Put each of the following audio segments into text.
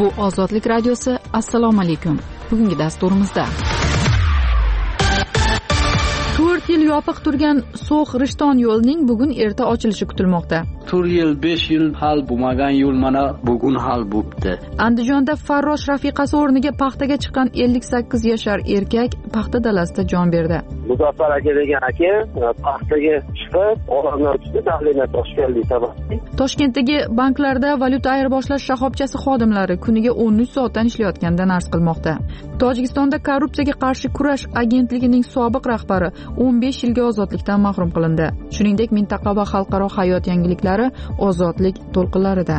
Bu Ozodlik radiosi. Assalomu alaykum. Bugungi dasturimizda 4 yil yopiq turgan So'x-Rishton yo'lining bugun erta ochilishi kutilmoqda. 4 yil, 5 yil hal bo'lmagan yo'l mana bugun hal bo'libdi. Andijonda farrosh rafiqasi o'rniga paxtaga chiqqan 58 yashar erkak paxta dalasida jon berdi. Muzaffar aka degan aka paxtaga chiqib, olamdan tushdi, davlatga toshganlik sababli. Toshkentdagi banklarda valyuta ayirboshlash shoxobchasi xodimlari kuniga 13 soatdan ishlayotganidan arz qilmoqda. Tojikistonda korrupsiyaga qarshi kurash agentligining sobiq rahbari 15 yilga ozodlikdan mahrum qilindi. Shuningdek, mintaqa va xalqaro hayot yangiliklari ozodlik to'lqinlarida.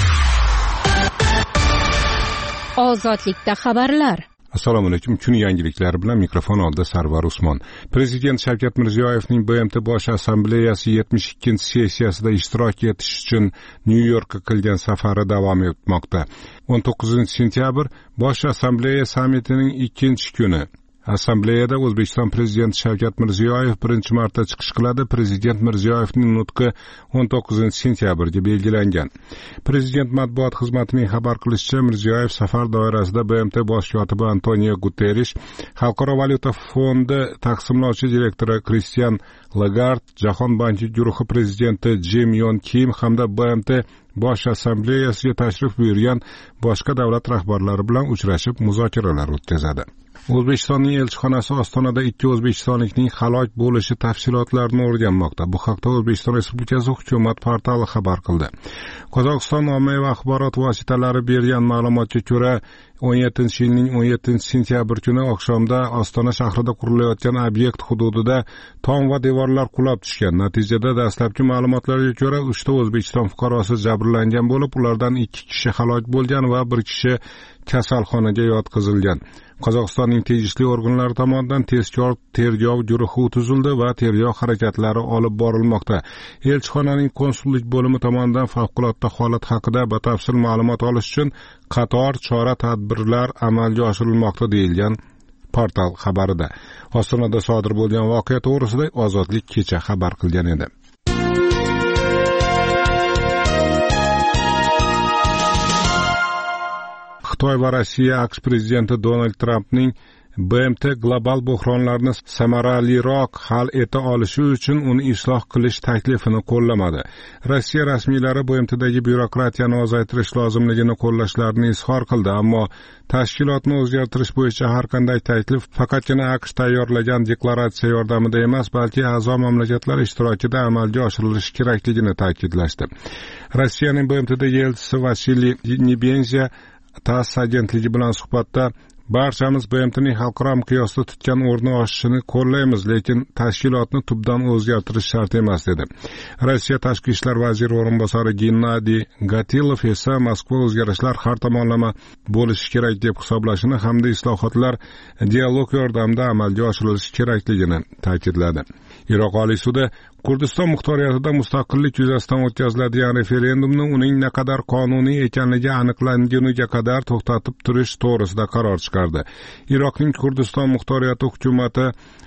Ozodlikda xabarlar. Assalomu alaykum. Kun yangiliklari bilan mikrofon oldida Sarvar Usmon. Prezident Shavkat Mirziyoyevning BMT bosh assambleyasi 72-sessiyasida ishtirok etish uchun Nyu-Yorkka qilgan safari davom etmoqda. 19-sentyabr bosh assambleya sammitining 2-kuni. Assambleyada O'zbekiston prezidenti Shavkat Mirziyoyev birinchi marta chiqish qiladi. Prezident Mirziyoyevning nutqi 19-sentyabrga belgilangan. Prezident matbuot xizmatining xabar qilishicha, Mirziyoyev safar doirasida BMT bosh kotibi Antonio Guterrish, Xalqaro valyuta fondi taqsimlovchi direktori Christian Lagarde, Jahon banki guruhi prezidenti Jim Yon Kim hamda BMT bosh assambleyasiga tashrif buyurgan boshqa davlat rahbarlari bilan uchrashib muzokaralar o'tkazadi. O'zbekistonning elchixonasi Ostonada 2 o'zbekistonlikning halok bo'lishi tafsilotlarini o'rganmoqda. Bu haqda O'zbekiston Respublikasi hukumat portali xabar qildi. Qozog'iston ommaviy axborot vositalari bergan ma'lumotga ko'ra, 17-yilning 17-sentyabr kuni oqshomda Ostona shahrida qurilayotgan obyekt hududida tom va devorlar qulab tushgan. Natijada dastlabki ma'lumotlarga ko'ra 3 ta O'zbekiston fuqarosi jabrlangan bo'lib, ulardan 2 kishi halok bo'lgan va 1 kishi kasalxonaga yotqizilgan. Qozog'istonning tegishli organlari tomonidan tezkor tergov guruhi tuzildi va tergov harakatlari olib borilmoqda. Elchixonaning konsullik bo'limi tomonidan favqulodda holat haqida batafsil ma'lumot olish uchun qator chora-tadbirlar amalga oshirilmoqda deyilgan portal xabarida. Ostonada sodir bo'lgan voqea to'g'risida Ozodlik kecha xabar qilgan edi. Xitoy va Rossiya aqsh prezidenti Donald Trampning BMT global buhronlarni samaraliroq hal eta olishi uchun uni isloh qilish taklifini qo'llamadi. Rossiya rasmiylari BMTdagi byurokratiyani ozaytirish lozimligini qo'llashlarini izhor qildi, ammo tashkilotni o'zgartirish bo'yicha har qanday taklif faqatgina aqsh tayyorlagan deklaratsiya yordamida emas, balki a'zo mamlakatlar ishtirokida amalga oshirilishi kerakligini ta'kidlashdi. Rossiyaning BMTdagi elchisi Vasiliy Nebenzia TASS agentligi bilan suhbatda barchamiz BMTning xalqaro miqyosda tutgan o'rni oshishini qo'llaymiz, lekin tashkilotni tubdan o'zgartirish shart emas dedi. Rossiya tashqi ishlar vaziri o'rinbosari Gennadiy Gatilov esa Moskva o'zgarishlar har tomonlama bo'lishi kerak deb hisoblashini hamda islohotlar dialog yordamida amalga oshirilishi kerakligini ta'kidladi. Iroq Oliy sudi Kurdiston muxtoriyatida mustaqillik yuzasidan o'tkaziladigan referendumni uning naqadar qonuniy ekanligi aniqlanguniga qadar to'xtatib turish to'g'risida qaror chiqardi. Iroqning Kurdiston muxtoriyati hukumati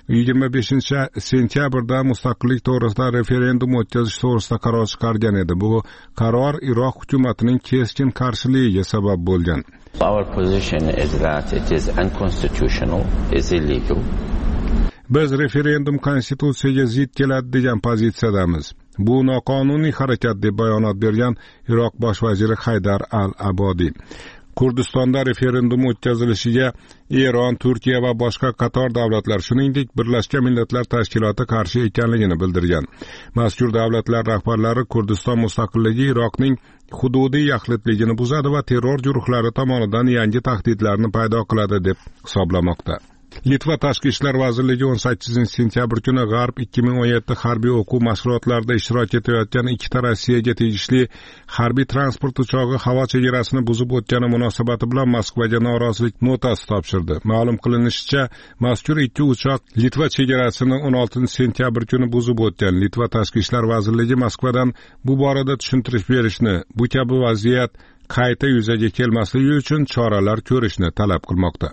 25-sentyabrda mustaqillik to'g'risida referendum o'tkazish to'g'risida qaror chiqargan edi. Bu qaror Iroq hukumatining keskin qarshiligiga sabab bo'lgan. Our position is that it is unconstitutional, is illegal. Biz referendum konstitutsiyaga zid keladi degan pozitsiyadamiz. Bu noqonuniy harakat deb bayonot bergan Iroq bosh vaziri Haydar al-Abodi. Kurdistonda referendum o'tkazilishiga Eron, Turkiya va boshqa qator davlatlar, shuningdek Birlashgan Millatlar Tashkiloti qarshi ekanligini bildirgan. Mazkur davlatlar rahbarlari Kurdiston mustaqilligi Iroqning hududiy yaxlitligini buzadi va terror guruhlari tomonidan yangi tahdidlarni paydo qiladi deb hisoblamoqda. Litva Tashqi ishlar vazirligi 18-sentyabr kuni G'arb 2017 harbiy o'quv mashg'ulotlarida ishtirok etayotgan 2 ta Rossiyaga tegishli harbiy transport uchog'i havo chegarasini buzib o'tgani munosabati bilan Moskvaga norozilik notasi topshirdi. Ma'lum qilinishicha, mazkur 2 uchoq Litva chegarasini 16-sentyabr kuni buzib o'tgan. Litva Tashqi ishlar vazirligi Moskvadan bu borada tushuntirish berishni, bu kabi vaziyat qayta yuzaga kelmasligi uchun choralar ko'rishni talab qilmoqda.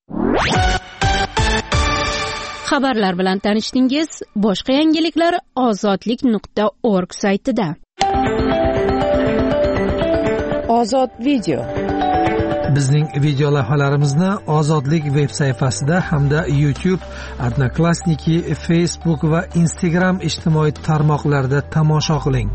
Xabarlar bilan tanishdingiz. Boshqa yangiliklar ozodlik.org saytida. Ozod video. Bizning video lavhalarimizni Ozodlik veb sayfasida hamda YouTube, Odnoklassniki, Facebook va Instagram ijtimoiy tarmoqlarida tomosha qiling.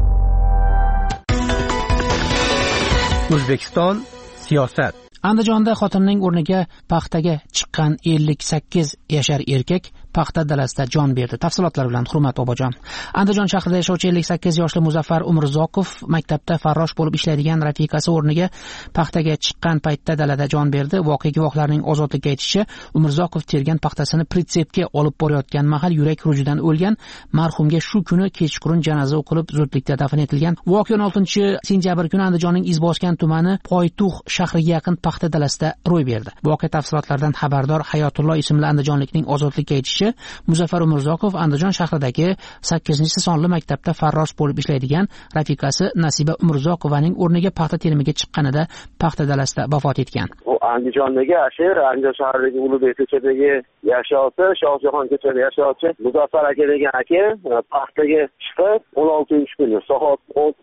O'zbekiston siyosat. Andijonda xotinining o'rniga paxtaga chiqqan 58 yashar erkak paxta dalasida jon berdi. Tafsilotlar bilan Hurmat Bobojon. Andijon shahrida yashovchi 58 yoshli Muzaffar Umrzoqov maktabda farrosh bo'lib ishlaydigan rafiqasi o'rniga paxtaga chiqqan paytda dalada jon berdi. Voqea guvohlarining Ozodlikka aytishicha, Umrzoqov tergan paxtasini pritsepga olib borayotgan mahal yurak xurujidan o'lgan. Marhumga shu kuni kechqurun janoza o'qilib, zudlikda dafn etilgan. Voqea 16-sentyabr kuni Andijonning Izboskan tumani Poytux shahriga yaqin paxta dalasida ro'y berdi. Voqea tafsilotlaridan xabardor Hayotullo ismli andijonlikning Ozodlikka aytishicha, Muzaffar Umrzoqov Andijon shahridagi 8-sonli maktabda farrosh bo'lib ishlaydigan rafiqasi Nasiba Umrzoqovaning o'rniga paxta terimiga chiqqanida paxta dalasida vafot etgan. U Andijondagi Andijon shahridagi Ulug'bek ko'chadagi yashovchi, Shohjahon ko'chasida yashovchi Muzaffar aka degan aka paxtaga chiqib 16-kuni soat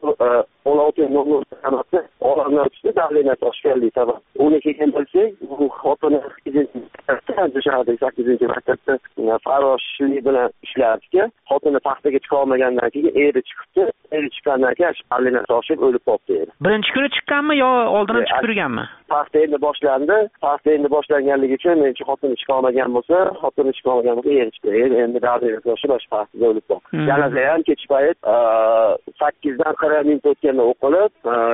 16:00 olamdan tushdi, davlat toshganlik sabab. Uni kelgan bo'lsak, u xotini shahardagi 8-maktabda farroshlik bilan ishlardi. Xotini paxtaga chiqa olmagandan keyin eri chiqibdi. Eri chiqqandan keyin shahardagi toshib o'lib qoldi. Birinchi kuni chiqqanmi yo oldindan chiqib turganmi? Paxta endi boshlandi. Paxta endi boshlanganligi uchun menchi xotini chiqa olmagan bo'lsa, eri chiqdi. Endi davlat toshib paxtaga o'lib qoldi. Janoza ham kech payt 8dan 40 minut o'tganda o'qilib,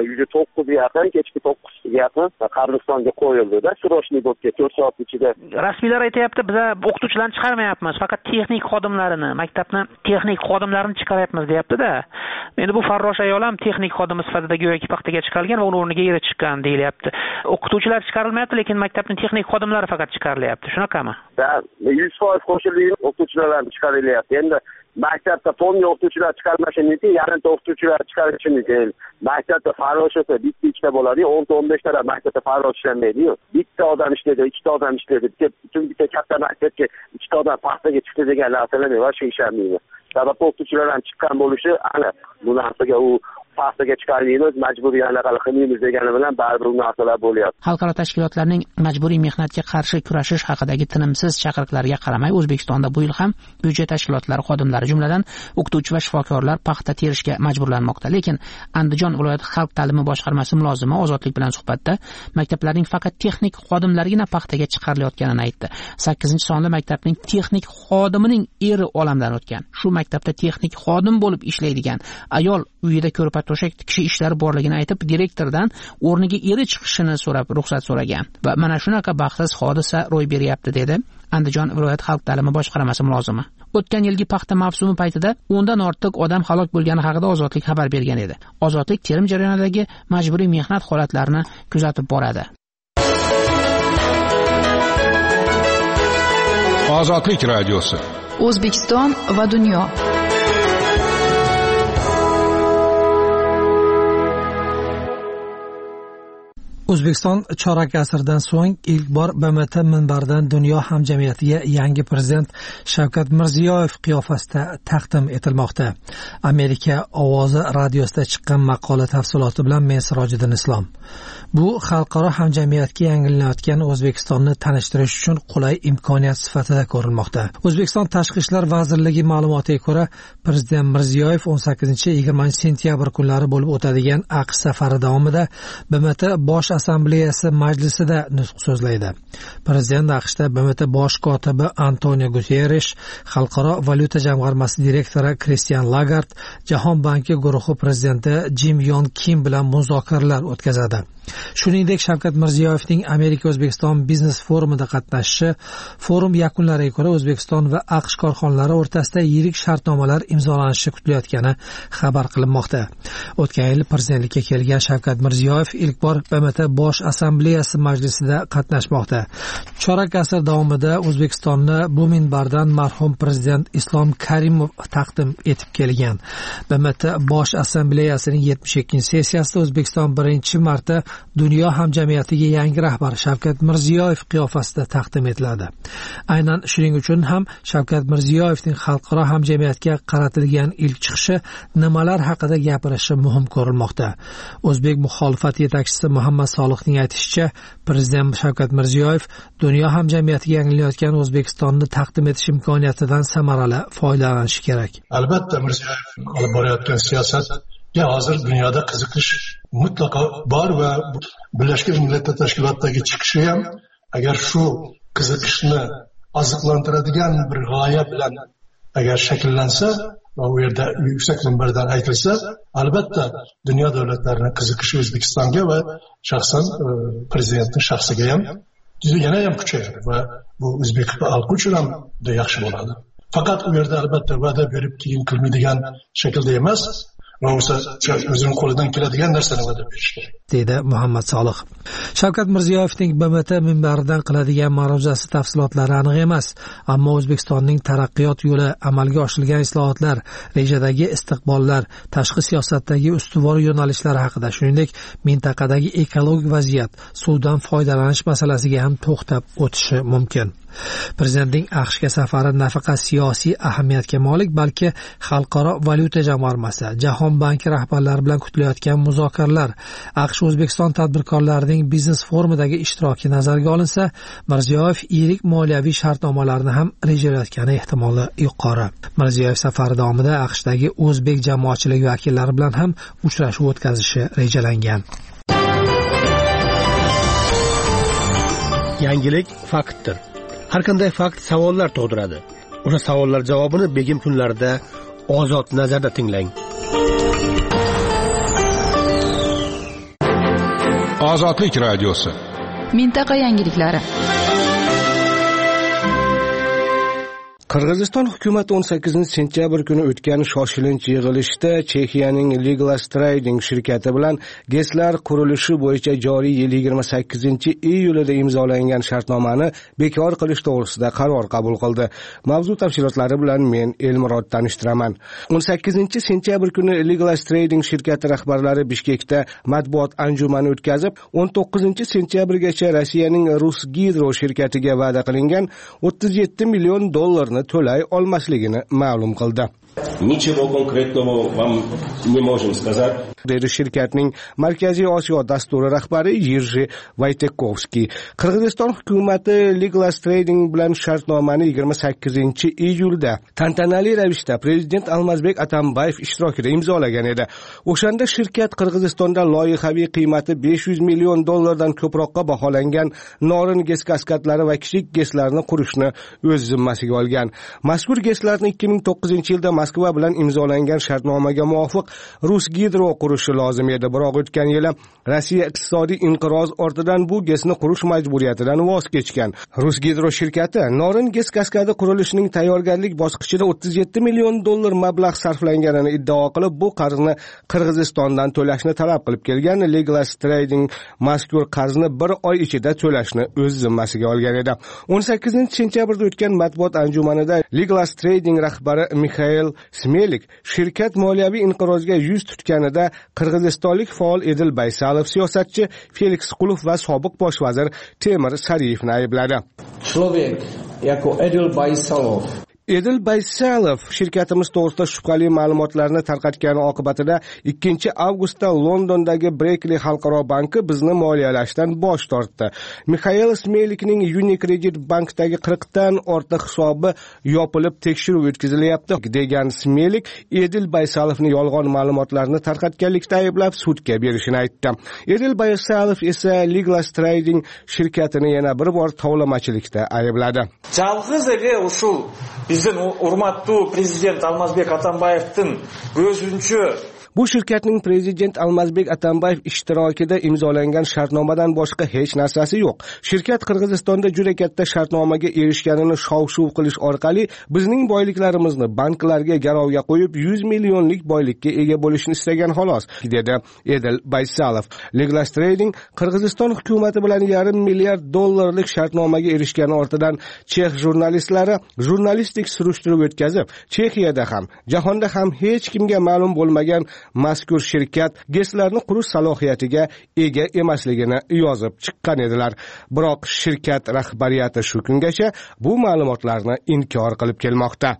9 yaqin, kechki 9 yaqin qabristonga qo'yildi-da. Srochniy bo'lib ketdi 4 soat ichida. Rasmiylar aytayapti, biz o'qituvchilarni chiqarmayapmiz, faqat texnik xodimlarini, maktabni texnik xodimlarini chiqaryapmiz deyapti-da. Endi bu farrosh ayol ham texnik xodimi sifatida go'yoki paxtaga chiqargan va uning o'rniga eri chiqqan deyilyapti. O'qituvchilar chiqarilmayapti, lekin maktabning texnik xodimlari faqat chiqarilyapti. Shunaqami? 100% qo'shilib o'qituvchilarni chiqarilyapti. Endi maktabda polni o'qituvchilar chiqarmashi mumkin, yarimta o'qituvchilar chiqarishi mumkin. Maktabda farrosh bo'lsa bitta ikkita bo'ladi, 10-15 ta maktabda farrosh ishlanmaydi-yu. Bitta odam ishlaydi, ikkita odam ishlaydi. Bitta katta maktabga ikkita odam paxtaga chiqdi degan narsalar boshqa ishlanmaydi. Sabab o'qituvchilar ham chiqqan bo'lishi aniq. Bu narsaga u paxtaga chiqarishimiz majburiy anaqa qilmaymiz degani bilan baribir bu narsalar bo'lyapti. Xalqaro tashkilotlarning majburiy mehnatga qarshi kurashish haqidagi tinimsiz chaqiriqlarga qaramay, O'zbekistonda bu yil ham byudjet tashkilotlari xodimlari, jumladan o'qituvchi va shifokorlar paxta terishga majburlanmoqda. Lekin Andijon viloyat xalq ta'limi boshqarmasi mulozimi Ozodlik bilan suhbatda maktablarning faqat texnik xodimlarigina paxtaga chiqarilayotganini aytdi. 8-sonli maktabning texnik xodimining eri olamdan o'tgan. Shu maktabda texnik xodim bo'lib ishlaydigan ayol uyida ko'rpa to'shak tikish ishlari borligini aytib, direktordan o'rniga eri chiqishini so'rab ruxsat so'ragan va mana shunaqa baxtsiz hodisa ro'y beryapti, dedi Andijon viloyat xalq ta'limi boshqarmasi mulozimi. O'tgan yilgi paxta mavsumi paytida 10dan ortiq odam halok bo'lgani haqida Ozodlik xabar bergan edi. Ozodlik terim jarayonidagi majburiy mehnat holatlarini kuzatib boradi. Ozodlik radiosi. O'zbekiston va dunyo. O'zbekiston chorak asrdan so'ng ilk bor BMT minbaridan dunyo hamjamiyatiga yangi prezident Shavkat Mirziyoyev qiyofasida taqdim etilmoqda. Amerika ovozi radiosida chiqqan maqola tafsiloti bilan men Sirojiddin Islom. Bu xalqaro hamjamiyatga yangilanayotgan O'zbekistonni tanishtirish uchun qulay imkoniyat sifatida ko'rilmoqda. O'zbekiston Tashqi ishlar vazirligi ma'lumotiga ko'ra, prezident Mirziyoyev 18-20 sentyabr kunlari bo'lib o'tadigan AQSh safari davomida BMT bosh assambleyasi majlisida nutq so'zlaydi. Prezident AQShda BMT bosh kotibi Antonio Guterres, Xalqaro valyuta jamg'armasi direktori Christian Lagarde, Jahon banki guruhi prezidenti Jim Yon Kim bilan muzokaralar o'tkazadi. Shuningdek, Shavkat Mirziyoyevning Amerika O'zbekiston biznes forumida qatnashishi, forum yakunlariga ko'ra O'zbekiston va AQSh korxonalari o'rtasida yirik shartnomalar imzolanishi kutilayotgani xabar qilinmoqda. O'tgan yil prezidentlikka kelgan Shavkat Mirziyoyev ilk bor BMT bosh assambleyasi majlisida qatnashmoqda. Chorak asr davomida O'zbekistonni bu minbardan marhum prezident Islom Karimov taqdim etib kelgan. BMT bosh assambleyasining 72-sessiyasida O'zbekiston birinchi marta dunyo hamjamiyatiga yangi rahbar Shavkat Mirziyoyev qiyofasida taqdim etiladi. Aynan shuning uchun ham Shavkat Mirziyoyevning xalqaro hamjamiyatga qaratilgan ilk chiqishi nimalar haqida gapirishi muhim ko'rilmoqda. O'zbek muxolifat yetakchisi Muhammad Soliqning aytishicha, Prezident Shavkat Mirziyoyev dunyo hamjamiyatiga yangilanayotgan O'zbekistonni taqdim etish imkoniyatidan samarali foydalanishi kerak. Albatta, Mirziyoyev olib borayotgan siyosatga hozir dunyoda qiziqish mutlaqo bor va Birlashgan Millatlar Tashkilotidagi chiqishi ham agar shu qiziqishni oziqlantiradigan bir g'oya bilan agar shakllansa va u yerda yuksak minbardan aytilsa, albatta dunyo davlatlarining qiziqishi O'zbekistonga va shaxsan prezidentning shaxsiga ham yana ham kuchayadi va bu o'zbek xalqi uchun ham juda yaxshi bo'ladi. Faqat u yerda albatta va'da berib keyin qilmaydigan shaklda emas, va o'zining qo'lidan keladigan narsani va'da berish kerak, dedi Muhammad Solih. Shavkat Mirziyoyevning BMT minbaridan qiladigan ma'ruzasi tafsilotlari aniq emas, ammo O'zbekistonning taraqqiyot yo'li, amalga oshirilgan islohotlar, rejadagi istiqbollar, tashqi siyosatdagi ustuvor yo'nalishlar haqida, shuningdek mintaqadagi ekologik vaziyat, suvdan foydalanish masalasiga ham to'xtab o'tishi mumkin. Prezidentning AQShga safari nafaqat siyosiy ahamiyatga molik, balki xalqaro valyuta jamg'armasi, Jahon banki rahbarlari bilan kutilayotgan muzokaralar, AQSh O'zbekiston tadbirkorlarining biznes forumidagi ishtiroki nazarga olinsa, Mirziyoyev yirik moliyaviy shartnomalarni ham rejalayotgani ehtimoli yuqori. Mirziyoyev safari davomida AQShdagi o'zbek jamoatchiligi vakillari bilan ham uchrashuv o'tkazishi rejalangan. Yangilik faktdir. Har qanday fakt savollar tug'diradi. O'sha savollar javobini begim kunlarda Ozod nazarda tinglang. Ozodlik radiosi. Mintaqa yangiliklari. Qirg'iziston hukumati 18-sentyabr kuni o'tgan shoshilinch yig'ilishda Chexiyaning Liglas Trading shirkati bilan GESlar qurilishi bo'yicha joriy yil 28-iyulida imzolangan shartnomani bekor qilish to'g'risida qaror qabul qildi. Mavzu tafsilotlari bilan men Elmurod tanishtiraman. 18-sentyabr kuni Liglas Trading shirkati rahbarlari Bishkekda matbuot anjumani o'tkazib, 19-sentyabrgacha Rossiyaning Rusgidro shirkatiga va'da qilingan 37 million dollarni to'lay olmasligini ma'lum qildi. Ничего конкретного вам не можем сказать. Dedi shirkatning Markaziy Osiyo dasturi rahbari Yerji Vaytekovskiy. Qirg'iziston hukumati Liglas Trading bilan shartnomani 28-iyulda tantanali ravishda prezident Almazbek Atambayev ishtirokida imzolagan edi. O'shanda shirkat Qirg'izistonda loyihaviy qiymati 500 million dollardan ko'proqqa baholangan Norin GES kaskadlari va kichik GESlarni qurishni o'z zimmasiga olgan. Mazkur GESlarni 2009-yilda Moskva bilan imzolangan shartnomaga muvofiq Rusgidro qurishi lozim edi, biroq o'tgan yili Rossiya iqtisodiy inqiroz ortidan bu GESni qurish majburiyatidan voz kechgan. Rusgidro shirkati Norin GES kaskadi qurilishining tayyorgarlik bosqichida 37 million dollar mablag' sarflanganini iddao qilib, bu qarzni Qirg'izistondan to'lashni talab qilib kelgan. Liglas Trading mazkur qarzni bir oy ichida to'lashni o'z zimmasiga olgan edi. 18-sentyabrda o'tgan matbuot anjumanida Liglas Trading rahbari Mikhail Smelik shirkat moliyaviy inqirozga yuz tutganida qirg'izistonlik faol Edil Baysalov, siyosatchi Felix Qulov va sobiq bosh vazir Temir Sariyevni aybladi. Человек, яко Edil Baysalov Edil Baysalov shirkatimiz to'g'risida shubhali ma'lumotlarni tarqatgani oqibatida 2-avgustda Londondagi Berkeley xalqaro banki bizni moliyalashdan bosh tortdi. Mikhail Smelikning Unicredit bankdagi 40 dan ortiq hisobi yopilib tekshiruv o'tkazilyapti degan Smelik Edil Baysalovni yolg'on ma'lumotlarni tarqatganlikda ayblab sudga berishini aytdi. Edil Baysalov esa Liglas Trading shirkatini yana bir bor tovlamachilikda aybladi. Жалғыз эле ушул Bizden urmattуу prezident Almazbek Atambayev'tin gözünçü Bu shirkatning prezident Almazbek Atambayev ishtirokida imzolangan shartnomadan boshqa hech narsasi yo'q. Shirkat Qirg'izistonda juda katta shartnomaga erishganini shov-shuv qilish orqali bizning boyliklarimizni banklarga garovga qo'yib 100 millionlik boylikka ega bo'lishni istagan xolos, dedi Edil Baysalov. Liglas Trading Qirg'iziston hukumati bilan $500 million dollarlik shartnomaga erishgani ortidan Chex jurnalistlari jurnalistik surishtiruv o'tkazib, Chexiyada ham, jahonda ham hech kimga ma'lum bo'lmagan mazkur shirkat GESlarni qurish salohiyatiga ega emasligini yozib chiqqan edilar. Biroq shirkat rahbariyati shu kungacha bu ma'lumotlarni inkor qilib kelmoqda.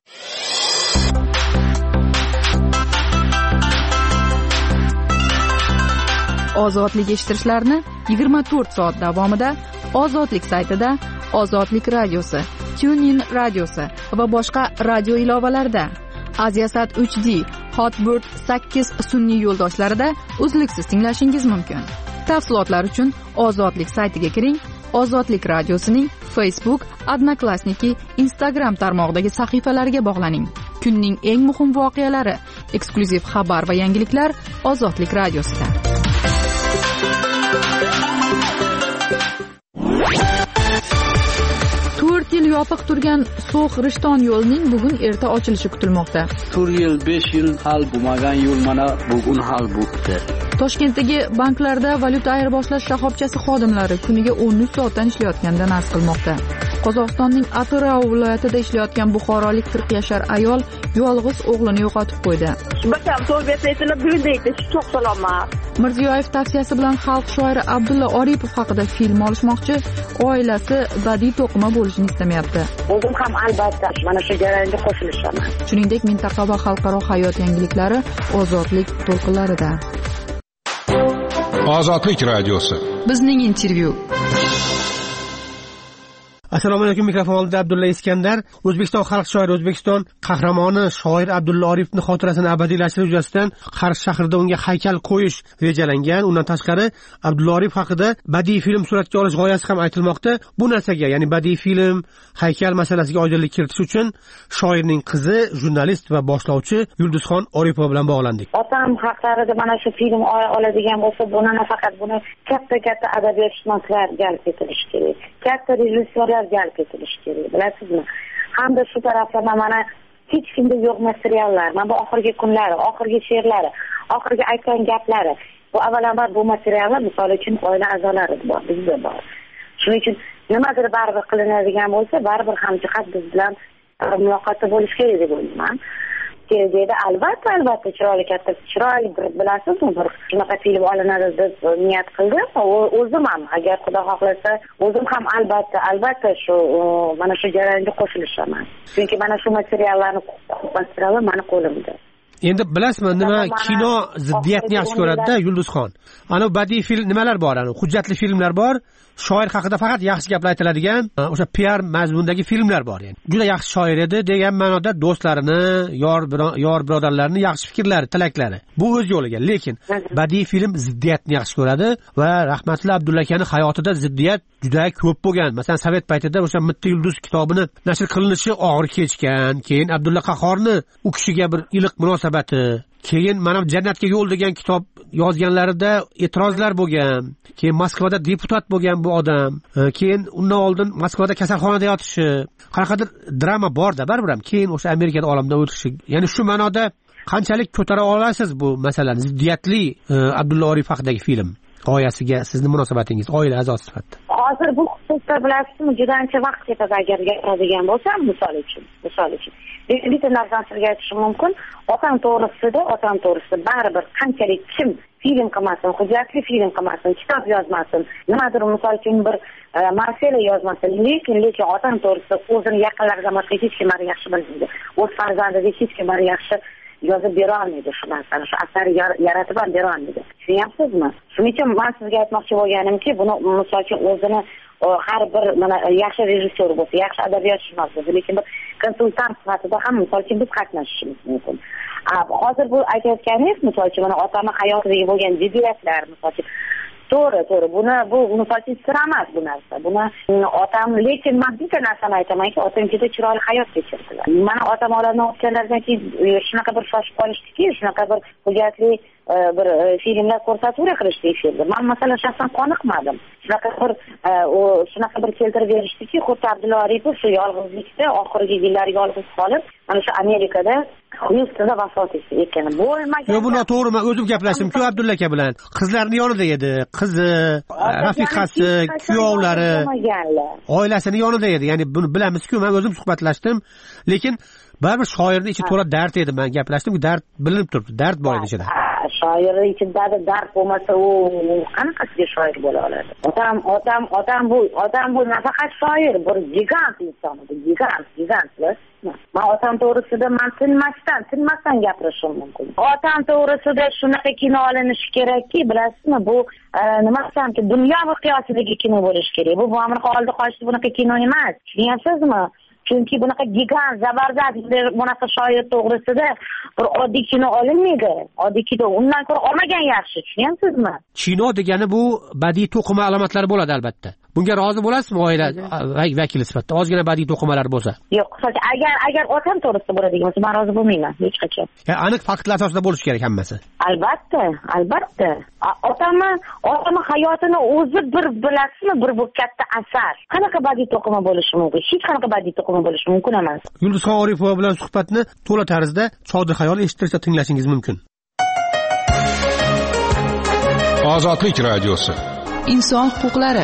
Ozodlik eshittirishlarni 24 soat davomida Ozodlik saytida, Ozodlik radiosi, TuneIn radiosi va boshqa radio ilovalarda, Aziasat 3D, Hotbird 8 sun'iy yo'ldoshlarida uzluksiz tinglashingiz mumkin. Tafsilotlar uchun Ozodlik saytiga kiring. Ozodlik radiosining Facebook, Odnoklassniki, Instagram tarmog'idagi sahifalariga bog'laning. Kunning eng muhim voqealari, eksklyuziv xabar va yangiliklar Ozodlik radiosida. Yil yopiq turgan So'x Rishton yo'lining bugun erta ochilishi kutilmoqda. 4 yil, 5 yil hal bo'lmagan yo'l mana bugun hal bo'ldi. Toshkentdagi banklarda valyuta ayirboshlash shoxobchasi xodimlari kuniga 13 soatdan ishlayotganidan arz qilmoqda. Qozog'istonning Atirau viloyatida ishlayotgan buxorolik 40 yashar ayol yolg'iz o'g'lini yo'qotib qo'ydi. Mirziyoyev tavsiyasi bilan xalq shoiri Abdulla Oripov haqida film olishmoqchi, oilasi badiiy to'qima bo'lishini istamayapti. O'zim ham albatta mana shu jarayonga qo'shilishaman. Shuningdek, mintaqa va xalqaro hayot yangiliklari Ozodlik to'lqinlarida. Ozodlik radiosi. Bizning intervyu. Assalomu alaykum, mikrofon oldida Abdulla Iskandar. O'zbekiston xalq shoiri, O'zbekiston qahramoni shoir Abdulla Oripovning xotirasini abadiylashtirish yuzasidan Qarshi shahrida unga haykal qo'yish rejalangan. Undan tashqari Abdulla Oripov haqida badiiy film suratga olish g'oyasi ham aytilmoqda. Bu narsaga, ya'ni badiiy film, haykal masalasiga oydinlik kiritish uchun shoirning qizi, jurnalist va boshlovchi Yulduzxon Oripova bilan bog'landik. Otam haqlarida mana shu film oladigan bo'lsa, buni nafaqat buni katta adabiyotshunoslar jalb etilishi kerak. Katta rejissyorlar jalb etilishi kerak, bilasizmi? Hamda shu taraflama mana hech kimda yo'q materiallar, mana bu oxirgi kunlari, oxirgi she'rlari, oxirgi aytgan gaplari. Bu avvalambor bu materiallar misol uchun oila a'zolari bor, bizda bor. Shuning uchun nimadir baribir qilinadigan bo'lsa, baribir hamjihat biz bilan muloqotda bo'lish kerak deb o'ylayman. Kelajakda albatta chiroyli bir bilasizmi, bir shunaqa film olinadi deb niyat qildim. O'zim ham agar Xudo xohlasa, o'zim ham albatta shu mana shu jarayonga qo'shilishaman. Chunki mana shu materiallarni mani qo'limda. Endi bilasizmi, nima kino ziddiyatni yaxshi ko'radi-da Yulduzxon. Ana badiiy film nimalar bor, ana hujjatli filmlar bor. Shoir haqida faqat yaxshi gaplar aytiladigan o'sha PR mazmundagi filmlar bor. Yani juda yaxshi shoir edi degan ma'noda do'stlarini, yor birodarlarini yaxshi fikrlari, tilaklari. Bu o'z yo'liga, lekin badiiy film ziddiyatni yaxshi ko'radi va rahmatli Abdulla akani hayotida ziddiyat juda ko'p bo'lgan. Masalan, Sovet paytida o'sha Mitti yulduz kitobini nashr qilinishi og'ir kechgan, keyin Abdulla Qahhorni u kishiga bir iliq munosabati, keyin mana Jannatga yo'l degan kitob yozganlarida e'tirozlar bo'lgan. Keyin Moskvada deputat bo'lgan bu odam. Keyin undan oldin Moskvada kasalxonada yotishi, qanaqadir drama bor-da, baribir ham keyin o'sha Amerikada olamdan o'tishi. Ya'ni shu ma'noda qanchalik ko'tara olasiz bu masalani, ziddiyatli Abdulla Oripov haqidagi film g'oyasiga sizning munosabatingiz oila a'zosi sifatida? Hozir bu xususda bilasizmi, juda ancha vaqt ketadi agar gapiradigan bo'lsam, misol uchun. Bitta narsani sizga aytishim mumkin. Otam to'g'risida baribir qanchalik kim film qilmasin, hujjatli film qilmasin, kitob yozmasin, nimadir misol uchun bir marsela yozmasin, lekin otam to'g'risida o'zini yaqinlaridan boshqa hech kim yaxshi bilmaydi. O'z farzandiga hech kim yaxshi yozib bera olmaydi shu narsani, shu asarni yaratib ham bera olmaydi. Tushunyapsizmi? Shuning uchun men sizga aytmoqchi bo'lganimki, buni misol uchun o'zini har bir mana yaxshi rejissyor bo'lsa, yaxshi adabiyotshunos bo'lsa, lekin bir konsultant sifatida ham misol uchun biz qatnashishimiz mumkin. Hozir bu aytayotganingiz misol uchun mana otamning hayotidagi bo'lgan jiddiyatlar, misol uchun to'g'ri, bu misol uchun sir emas bu narsa. Buni otam, lekin men bitta narsani aytamanki, otam juda chiroyli hayot kechirdilar. Mana otam olamdan o'tganlardan keyin shunaqa bir shoshib qolishdiki, shunaqa bir hujjatli bir filmlar ko'rsatuv qilishdi filmda. Men masalan shaxsan qoniqmadim. Shunaqa bir keltirib berishdiki, xuddi Abdulla Oripov shu yolg'izlikda oxirgi yillar yolg'iz qolib, mana shu Amerikada Yusufda vafot etgani bo'lmagan. Yo'q, bu noto'g'ri. Men o'zim gaplashdim-ku Abdulla aka bilan. Qizlarni yonida edi. Qizi, rafiqasi, kuyovlari, oilasini yonida edi. Ya'ni buni bilamiz-ku, men o'zim suhbatlashdim. Lekin baribir shoirning ichi to'la dard edi. Men gaplashdim, dard bilinib turibdi. Dard bor edi ichida. shoirni ichida dard bo'lmasa u qanaqasiga shoir bo'la oladi? Otam bu nafaqat shoir, bir gigant inson edi, gigant. Men otam to'g'risida tinmasdan gapirishim mumkin. Otam to'g'risida shunaqa kino olinishi kerakki, bilasizmi, bu nima desamki, dunyo miqyosidagi kino bo'lishi kerak. Bu Amerika oldi qochdi bunaqa kino emas. Tushunyapsizmi? Chunki bunaqa gigant, zabardast bunaqa shoir to'g'risida bir oddiy kino olinmaydi. Oddiy kino undan ko'ra olmagan yaxshi, tushunyapsizmi? Kino degani bu badiiy to'qima alomatlari bo'ladi albatta. Bunga rozi bo'lasizmi oila vakili sifatida? Ozgina badiiy to'qimalar bo'lsa. Yo'q, agar otam to'g'risida bo'ladigan bo'lsa, men rozi bo'lmayman hech qachon. Aniq faktlar asosida bo'lishi kerak hammasi. Albatta. Otamni hayotini o'zi bir bilasizmi, bir bu katta asar. Qanaqa badiiy to'qima bo'lishi mumkin? Hech qanaqa badiiy to'qima bo'lishi mumkin emas. Yulduzxon Oripova bilan suhbatni to'la tarzda Chodir Xayol eshittirsa tinglashingiz mumkin. Ozodlik radiosi. Inson huquqlari.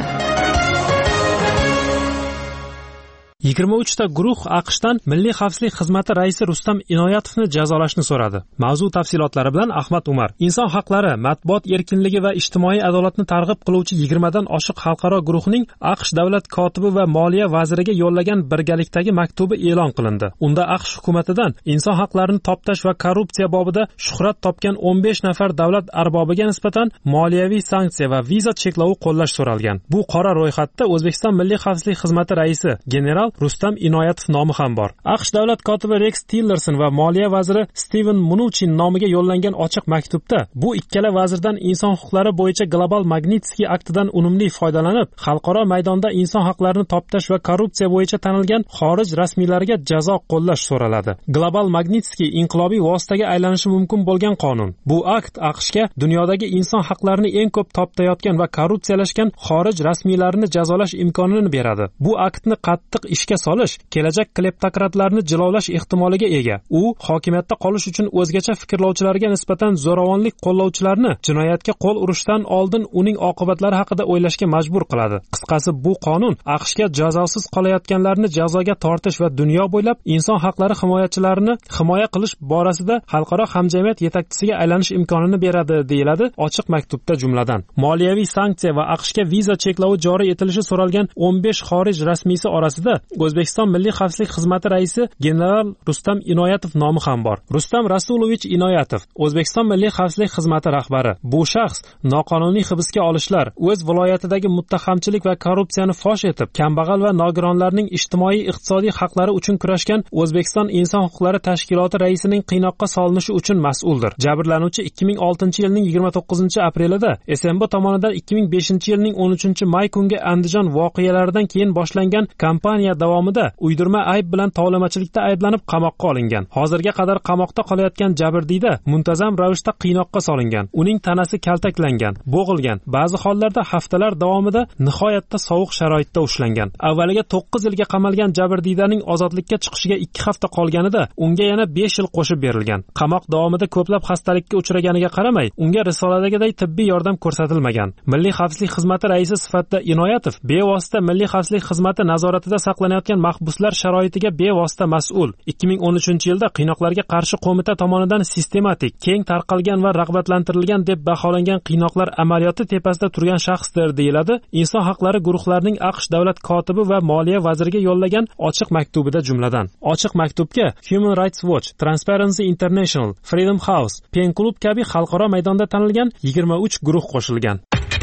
23 ta guruh AQShdan Milliy xavfsizlik xizmati raisi Rustam Inoyatovni jazolashni so'radi. Mavzu tafsilotlari bilan Ahmad Umar. Inson haqlari, matbuot erkinligi va ijtimoiy adolatni targ'ib qiluvchi 20 dan oshiq xalqaro guruhning AQSh davlat kotibi va moliya vaziriga yo'llagan birgalikdagi maktubi e'lon qilindi. Unda AQSh hukumatidan inson haqlarini toptash va korrupsiya bobida shuhrat topgan 15 nafar davlat arbobiga nisbatan moliyaviy sanksiya va viza cheklovi qo'llash so'ralgan. Bu qora ro'yxatda O'zbekiston Milliy xavfsizlik xizmati raisi general Rustam Inoyatov nomi ham bor. AQSh davlat kotibi Rex Tillerson va moliya vaziri Steven Mnuchin nomiga yo'llangan ochiq maktubda bu ikkala vazirdan inson huquqlari bo'yicha Global Magnitsky aktidan unumli foydalanib, xalqaro maydonda inson haqlarini toptash va korrupsiya bo'yicha tanilgan xorij rasmiylariga jazo qo'llash so'raladi. Global Magnitsky inqilobiy vositaga aylanishi mumkin bo'lgan qonun. Bu akt AQShga dunyodagi inson haqlarini eng ko'p toptayotgan va korrupsiyalashgan xorij rasmiylarini jazolash imkonini beradi. Bu aktni qattiq ishga solish kelajak kleptokratlarni jilovlash ehtimoliga ega. U hokimiyatda qolish uchun o'zgacha fikrlovchilarga nisbatan zo'ravonlik qo'llovchilarni jinoyatga qo'l urishdan oldin uning oqibatlari haqida o'ylashga majbur qiladi. Qisqasi, bu qonun AQShga jazosiz qolayotganlarni jazoga tortish va dunyo bo'ylab inson haqlari himoyachilarini himoya qilish borasida xalqaro hamjamiyat yetakchisiga aylanish imkonini beradi, deyiladi ochiq maktubda. Jumladan, moliyaviy sanksiya va AQShga viza cheklovi joriy etilishi so'ralgan 15 xorij rasmiysi orasida O'zbekiston Milliy xavfsizlik xizmati raisi general Rustam Inoyatov nomi ham bor. Rustam Rasulovich Inoyatov, O'zbekiston Milliy xavfsizlik xizmati rahbari. Bu shaxs noqonuniy hibsga olishlar, o'z viloyatidagi muttahamchilik va korrupsiyani fosh etib, kambag'al va nogironlarning ijtimoiy-iqtisodiy haqlari uchun kurashgan O'zbekiston inson huquqlari tashkiloti raisining qiynoqqa solinishi uchun mas'uldir. Jabrlanuvchi 2006-yilning 29-aprelida SMB tomonidan 2005-yilning 13-may kungi Andijon voqealaridan keyin boshlangan kampaniya davomida uydirma ayb bilan tovlamachilikda ayblanib qamoqqa olingan. Hozirga qadar qamoqda qolayotgan jabrdiyda muntazam ravishda qiynoqqa solingan. Uning tanasi kaltaklangan, bo'g'ilgan. Ba'zi hollarda haftalar davomida nihoyatda sovuq sharoitda ushlangan. Avvaliga 9 yilga qamalgan jabrdiydaning ozodlikka chiqishiga 2 hafta qolganida unga yana 5 yil qo'shib berilgan. Qamoq davomida ko'plab xastalikka uchraganiga qaramay, unga risoladagiday tibbiy yordam ko'rsatilmagan. Milliy xavfsizlik xizmati raisi sifatida Inoyatov bevosita Milliy xavfsizlik xizmati nazoratida saqlanayotgan mahbuslar sharoitiga bevosita mas'ul. 2013-yilda qiynoqlarga qarshi qo'mita tomonidan sistematik, keng tarqalgan va rag'batlantirilgan deb baholangan qiynoqlar amaliyoti tepasida turgan shaxsdir, deyiladi inson haqlari guruhlarining AQSh davlat kotibi va moliya vaziriga yo'llagan ochiq maktubida. Jumladan, ochiq maktubga Human Rights Watch, Transparency International, Freedom House, Pen Club kabi xalqaro maydonda tanilgan 23 guruh qo'shilgan.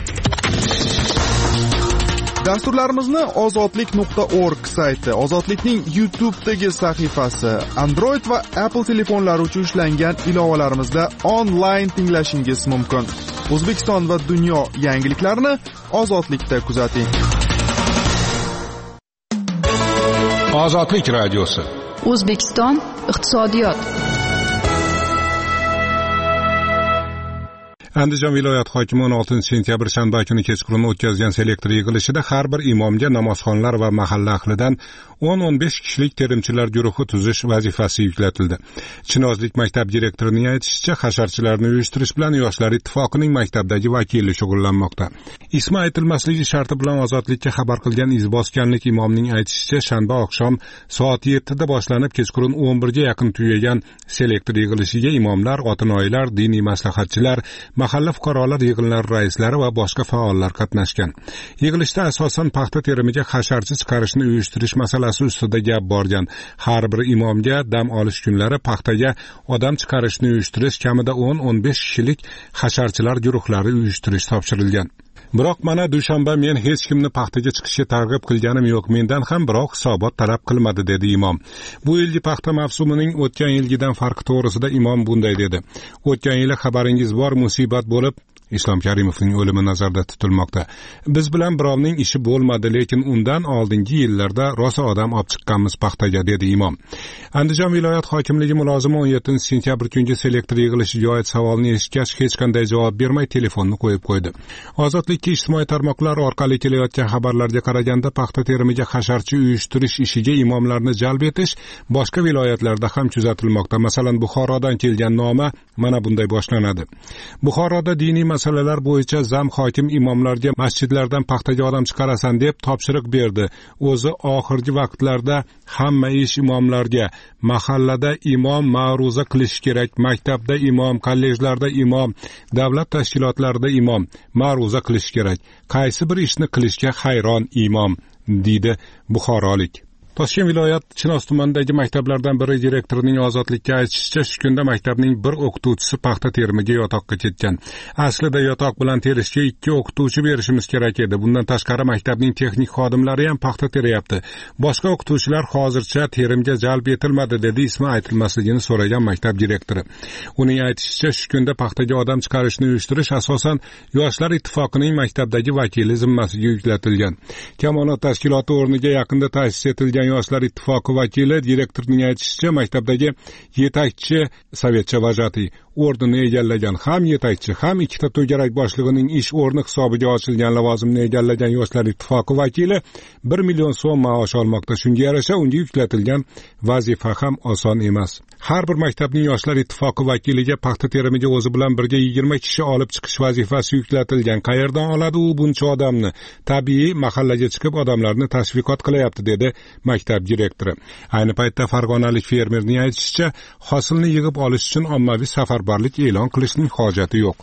Dasturlarimizni ozodlik.org sayti, Ozodlikning YouTube'dagi sahifasi, Android va Apple telefonlari uchun ishlangan ilovalarimizda onlayn tinglashingiz mumkin. O'zbekiston va dunyo yangiliklarini Ozodlikda kuzating. Ozodlik radiosi. O'zbekiston iqtisodiyot. Andijon viloyat hokimi 16 sentyabr shanba kuni kechqurun o'tkazgan selektor yig'ilishida har bir imomga namozxonlar va mahalla ahlidan 10-15 kishilik terimchilar guruhi tuzish vazifasi yuklatildi. Chinozlik maktab direktorining aytishicha, hasharchilarni uyushtirish bilan Yoshlar ittifoqining maktabdagi vakili shug'ullanmoqda. Ismi aytilmasligi sharti bilan Ozodlikka xabar qilgan izboskanlik imomning aytishicha, shanba oqshom soat 7 da boshlanib kechqurun 11 ga yaqin tugagan selektor yig'ilishiga imomlar, otinoyilar, diniy maslahatchilar, mahalla fuqarolar yig'inlari raislari va boshqa faollar qatnashgan. Yig'ilishda asosan paxta terimiga hasharchi chiqarishni uyushtirish masalasi ustida gap borgan. Har bir imomga dam olish kunlari paxtaga odam chiqarishni uyushtirish kamida 10-15 kishilik hasharchilar guruhlari uyushtirish topshirilgan. Biroq mana dushanba men hech kimni paxtaga chiqishga targ'ib qilganim yo'q, mendan ham biroq hisobot talab qilmadi, dedi imom. Bu yilgi paxta mavsumining o'tgan yilgidan farqi to'g'risida imom bunday dedi. O'tgan yili xabaringiz bor, musibat bo'lib Islom Karimovning o'limi nazarda tutilmoqda. Biz bilan birovning ishi bo'lmadi, lekin undan oldingi yillarda rosa odam olib chiqqanmiz paxtaga, dedi imom. Andijon viloyat hokimligi mulozimi 17 sentyabr kungi selektor yig'ilishiga oid savolni eshitgach hech qanday javob bermay telefonni qo'yib qo'ydi. Ozodlikka ijtimoiy tarmoqlar orqali kelayotgan xabarlarga qaraganda paxta terimiga hasharchi uyushtirish ishiga imomlarni jalb etish boshqa viloyatlarda ham kuzatilmoqda. Masalan, Buxorodan kelgan noma mana bunday boshlanadi. Buxoroda diniy masalalar bo'yicha zam hokim imomlarga masjidlardan paxtaga odam chiqarasan deb topshiriq berdi. O'zi oxirgi vaqtlarda hamma ish imomlarga, mahallada imom ma'ruza qilish kerak, maktabda imom, kollejlarda imom, davlat tashkilotlarida imom ma'ruza qilish kerak. Qaysi bir ishni qilishga hayron imom, deydi buxorolik. Toshkent viloyat Chinoz tumanidagi maktablardan biri direktorining Ozodlikka aytishicha, shu kunda maktabning bir o'qituvchisi paxta terimiga yotoqqa ketgan. Aslida yotoq bilan terishga 2 o'qituvchi berishimiz kerak edi. Bundan tashqari maktabning texnik xodimlari ham paxta teryapti. Boshqa o'qituvchilar hozircha terimga jalb etilmadi, dedi ismi aytilmasligini so'ragan maktab direktori. Uning aytishicha, shu kunda paxtaga odam chiqarishni uyushtirish asosan Yoshlar ittifoqining maktabdagi vakili zimmasiga yuklatilgan. Kamonat tashkiloti o'rniga yaqinda ta'sis etilgan Yoshlar ittifoqi vakili direktorning aytishicha, maktabdagi yetakchi sovetcha vajati o'rnini egallagan, ham yetakchi, ham 2 to'garak boshlig'ining ish o'rni hisobiga ochilgan lavozimni egallagan Yoshlar ittifoqi vakili 1 million so'm maosh olmoqda. Shunga yarasha unga yuklatilgan vazifa ham oson emas. Har bir maktabning Yoshlar ittifoqi vakiliga paxta terimiga o'zi bilan birga 20 kishi olib chiqish vazifasi yuklatilgan. Qayerdan oladi u buncha odamni? Tabiiy mahallaga chiqib odamlarni tashviqot qilyapti, dedi maktab direktori. Ayni paytda farg'onalik fermerning aytishicha, hosilni yig'ib olish uchun ommaviy safarbarlik e'lon qilishning hojati yo'q.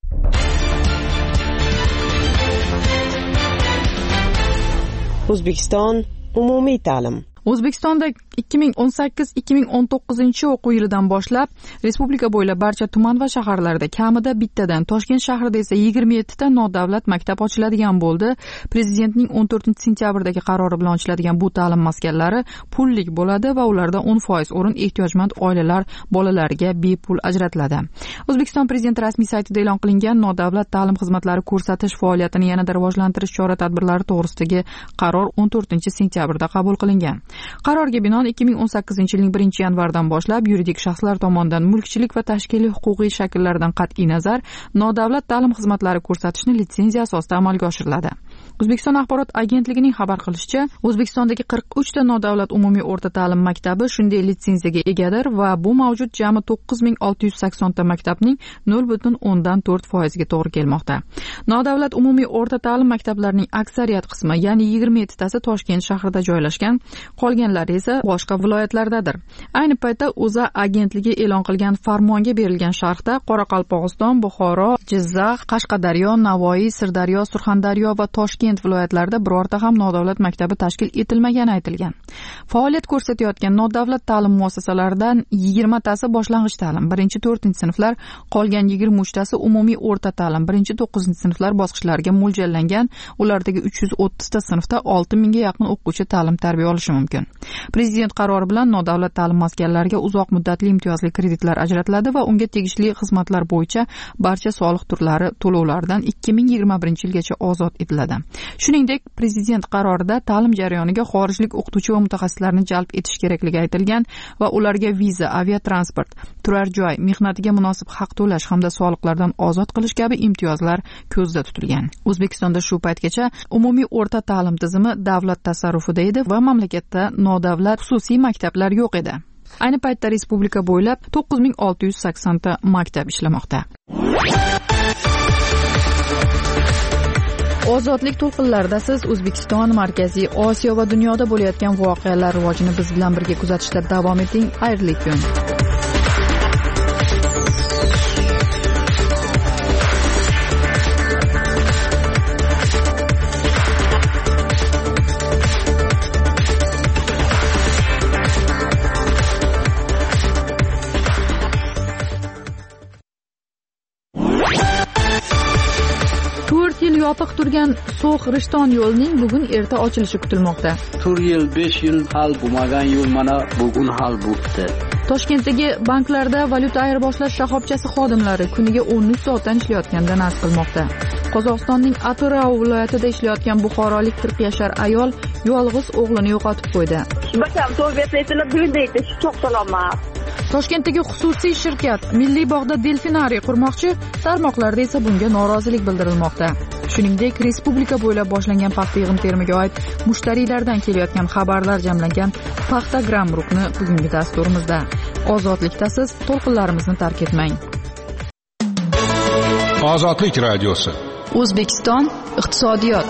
O'zbekiston umumiy ta'lim. O'zbekistonda 2018-2019 o'quv yilidan boshlab respublika bo'ylab barcha tuman va shaharlarda kamida bittadan, Toshkent shahrida esa 27 ta nodavlat maktab ochiladigan bo'ldi. Prezidentning 14 sentyabrdagi qarori bilan ochiladigan bu ta'lim maskanlari pullik bo'ladi va ularda 10% o'rin ehtiyojmand oilalar bolalariga bepul ajratiladi. O'zbekiston Prezidenti rasmiy saytida e'lon qilingan nodavlat ta'lim xizmatlari ko'rsatish faoliyatini yanada rivojlantirish chora-tadbirlari to'g'risidagi qaror 14 sentyabrda qabul qilingan. Qarorga binoan 2018-yilning 1-yanvardan boshlab yuridik shaxslar tomonidan mulkchilik va tashkiliy huquqiy shakllardan qat'iy nazar nodavlat ta'lim xizmatlari ko'rsatishni litsenziya asosida amalga oshiriladi. O'zbekiston axborot agentligining xabar qilishicha, O'zbekistondagi 43 ta nodavlat umumiy o'rta ta'lim maktabi shunday litsenziyaga egadir va bu mavjud jami 9680 ta maktabning 0.4% ga to'g'ri kelmoqda. Nodavlat umumiy o'rta ta'lim maktablarining aksariyat qismi, ya'ni 27 tasi Toshkent shahrida joylashgan, qolganlari esa boshqa viloyatlardadir. Ayni paytda O'zA agentligi e'lon qilgan farmonga berilgan sharhda Qoraqalpog'iston, Buxoro, Jizzax, Qashqadaryo, Navoiy, Sirdaryo, Surxondaryo va Toshkent viloyatlarida birorta ham nodavlat maktabi tashkil etilmagani aytilgan. Faoliyat ko'rsatayotgan nodavlat ta'lim muassasalaridan 20 tasi boshlang'ich ta'lim, 1-4 sinflar, qolgan 23 tasi umumiy o'rta ta'lim, 1-9 sinflar bosqichlariga mo'ljallangan. Ulardagi 330 ta sinfda 6000 ga yaqin o'quvchi ta'lim-tarbiya olishi mumkin. Prezident qarori bilan nodavlat ta'lim maskanlariga uzoq muddatli imtiyozli kreditlar ajratiladi va unga tegishli xizmatlar bo'yicha barcha soliq turlari to'lovlaridan 2021-yilgacha ozod etiladi. Shuningdek, prezident qarorida ta'lim jarayoniga xorijlik o'qituvchi va mutaxassislarni jalb etish kerakligi aytilgan va ularga viza, aviatransport, turar joy, mehnatiga munosib haq to'lash hamda soliqlardan ozod qilish kabi imtiyozlar ko'zda tutilgan. O'zbekistonda shu paytgacha umumiy o'rta ta'lim tizimi davlat tasarrufida edi va mamlakatda nodavlat xususiy maktablar yo'q edi. Ayni paytda respublika bo'ylab 9680 ta maktab ishlamoqda. Ozodlik to'lqinlarida siz O'zbekiston, Markaziy Osiyo va dunyoda bo'layotgan voqealar rivojini biz bilan birga kuzatishda davom eting. Xayrli kun. Yopiq turgan So'x-Rishton yo'lining bugun erta ochilishi kutilmoqda. 4 yil, 5 yil hal bo'lmagan yo'l mana bugun hal bo'ldi. Toshkentdagi banklarda valyuta ayirboshlash shoxobchasi xodimlari kuniga 13 soatdan ishlayotganidan arz qilmoqda. Qozog'istonning Atirau viloyatida ishlayotgan buxorolik 40 yashar ayol yolg'iz o'g'lini yo'qotib qo'ydi. Toshkentdagi xususiy shirkat Milliy bog'da delfinariy qurmoqchi, tarmoqlarda esa bunga norozilik bildirilmoqda. Shuningdek, respublika bo'ylab boshlangan paxta yig'im-terimiga oid mushtariylardan kelayotgan xabarlar jamlangan Paxtagram rukni bugungi dasturimizda. Ozodlikda siz to'lqinlarimizni tark etmang. Ozodlik radiosi. O'zbekiston iqtisodiyot.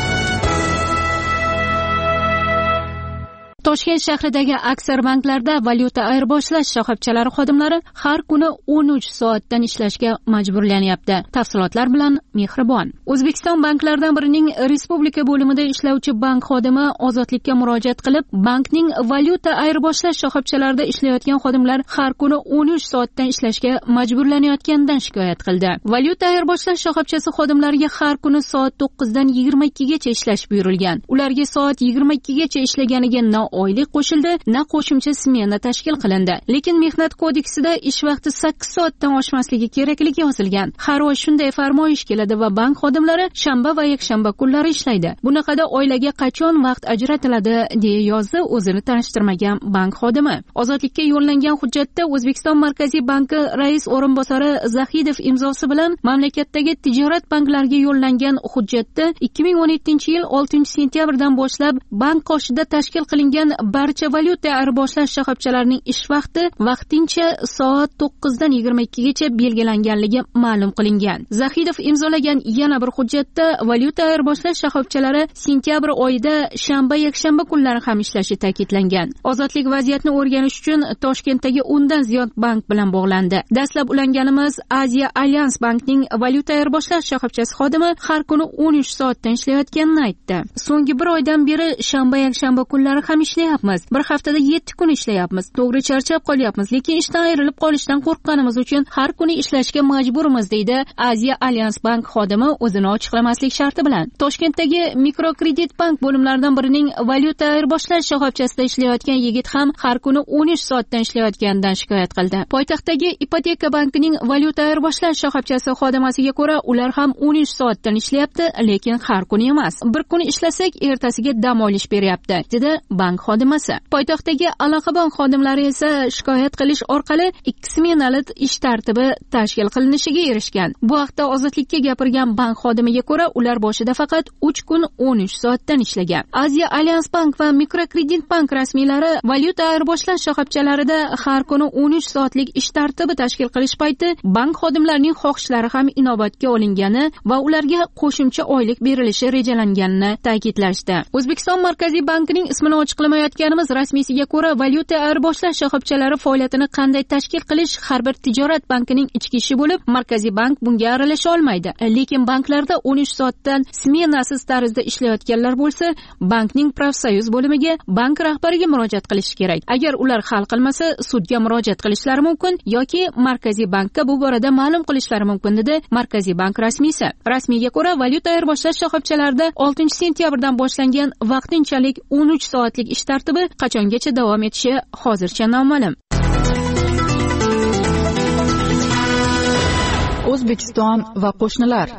Toshkent shahridagi aksar banklarda valyuta ayirboshlash shoxobchalari xodimlari har kuni 13 soatdan ishlashga majburlanyapti. Tafsilotlar bilan Mehribon. O'zbekiston banklaridan birining respublika bo'limida ishlovchi bank xodimi ozodlikka murojaat qilib, bankning valyuta ayirboshlash shoxobchalarida ishlayotgan xodimlar har kuni 13 soatdan ishlashga majburlanayotganidan shikoyat qildi. Valyuta ayirboshlash shoxobchasi xodimlariga har kuni soat 9 dan 22 gacha ishlash buyurilgan. Ularga soat 22 gacha ishlaganiga oylik qo'shildi, na qo'shimcha smena tashkil qilindi. Lekin mehnat kodeksida ish vaqti 8 soatdan oshmasligi kerakligi yozilgan. Har oy shunday farmoyish keladi va bank xodimlari shanba va yakshanba kunlari ishlaydi. Bunaqada oilaga qachon vaqt ajratiladi, deya yozdi o'zini tanishtirmagan bank xodimi. Ozodlikka yo'llangan hujjatda O'zbekiston Markaziy banki rais o'rinbosari Zahidov imzosi bilan mamlakatdagi tijorat banklariga yo'llangan hujjatda 2017-yil 6-sentyabrdan boshlab bank qoshida tashkil qilingan barcha valyuta ayirboshlash shoxobchalarining ish vaqti vaqtincha soat 9 dan 22 gacha belgilanganligi ma'lum qilingan. Zahidov imzolagan yana bir hujjatda valyuta ayirboshlash shoxobchalari sentyabr oyida shanba, yakshanba kunlari ham ishlashi ta'kidlangan. Ozodlik vaziyatni o'rganish uchun Toshkentdagi 10 dan ziyod bank bilan bog'landi. Dastlab ulanganimiz Aziya Alyans bankning valyuta ayirboshlash shoxobchasi xodimi har kuni 13 soatdan ishlayotganini aytdi. So'nggi bir oydan beri shanba, yakshanba kunlari ham ishlayapmiz. Bir haftada 7 kun ishlayapmiz. To'g'ri charchab qolyapmiz, lekin ishdan ayrilib qolishdan qo'rqqanimiz uchun har kuni ishlashga majburmiz, deydi Aziya Alyans bank xodimi o'zini ochiqlamaslik sharti bilan. Toshkentdagi mikrokredit bank bo'limlaridan birining valyuta ayirboshlash shoxobchasida ishlayotgan yigit ham har kuni 13 soatdan ishlayotganidan shikoyat qildi. Poytaxtdagi ipoteka bankining valyuta ayirboshlash shoxobchasi xodimasiga ko'ra, ular ham 13 soatdan ishlayapti, lekin har kuni emas. Bir kun ishlasak, ertasiga dam olish beryapti, dedi bank xodimasi. Poytaxtdagi aloqa bank xodimlari esa shikoyat qilish orqali 2 smenali ish tartibi tashkil qilinishiga erishgan. Bu haqda Ozodlikka gapirgan bank xodimiga ko'ra, ular boshida faqat 3 kun 13 soatdan ishlagan. Aziya Alyans bank va mikrokredit bank rasmiylari valyuta ayirboshlash shoxobchalarida har kuni 13 soatlik ish tartibi tashkil qilish payti bank xodimlarining xohishlari ham inobatga olingani va ularga qo'shimcha oylik berilishi rejalanganini ta'kidlashdi. O'zbekiston Markaziy bankining ismini ochiqlamayotganimiz rasmiysiga ko'ra, valyuta ayirboshlash shoxobchalari faoliyatini qanday tashkil qilish har bir tijorat bankining ichki ishi bo'lib, Markaziy bank bunga aralasha olmaydi. Lekin banklarda 13 soatdan smenasiz tarzda ishlayotganlar bo'lsa, bankning profsoyuz bo'limiga, bank rahbariga murojaat qilish kerak. Agar ular hal qilmasa, sudga murojaat qilishlari mumkin yoki Markaziy bankka bu borada ma'lum qilishlari mumkin, dedi Markaziy bank rasmiysi. Rasmiyga ko'ra, valyuta ayirboshlash shoxobchalarida 6-sentyabrdan boshlangan vaqtinchalik 13 soatlik ish tartibi qachongacha davom etishi hozircha noma'lum. O'zbekiston va qo'shnilar.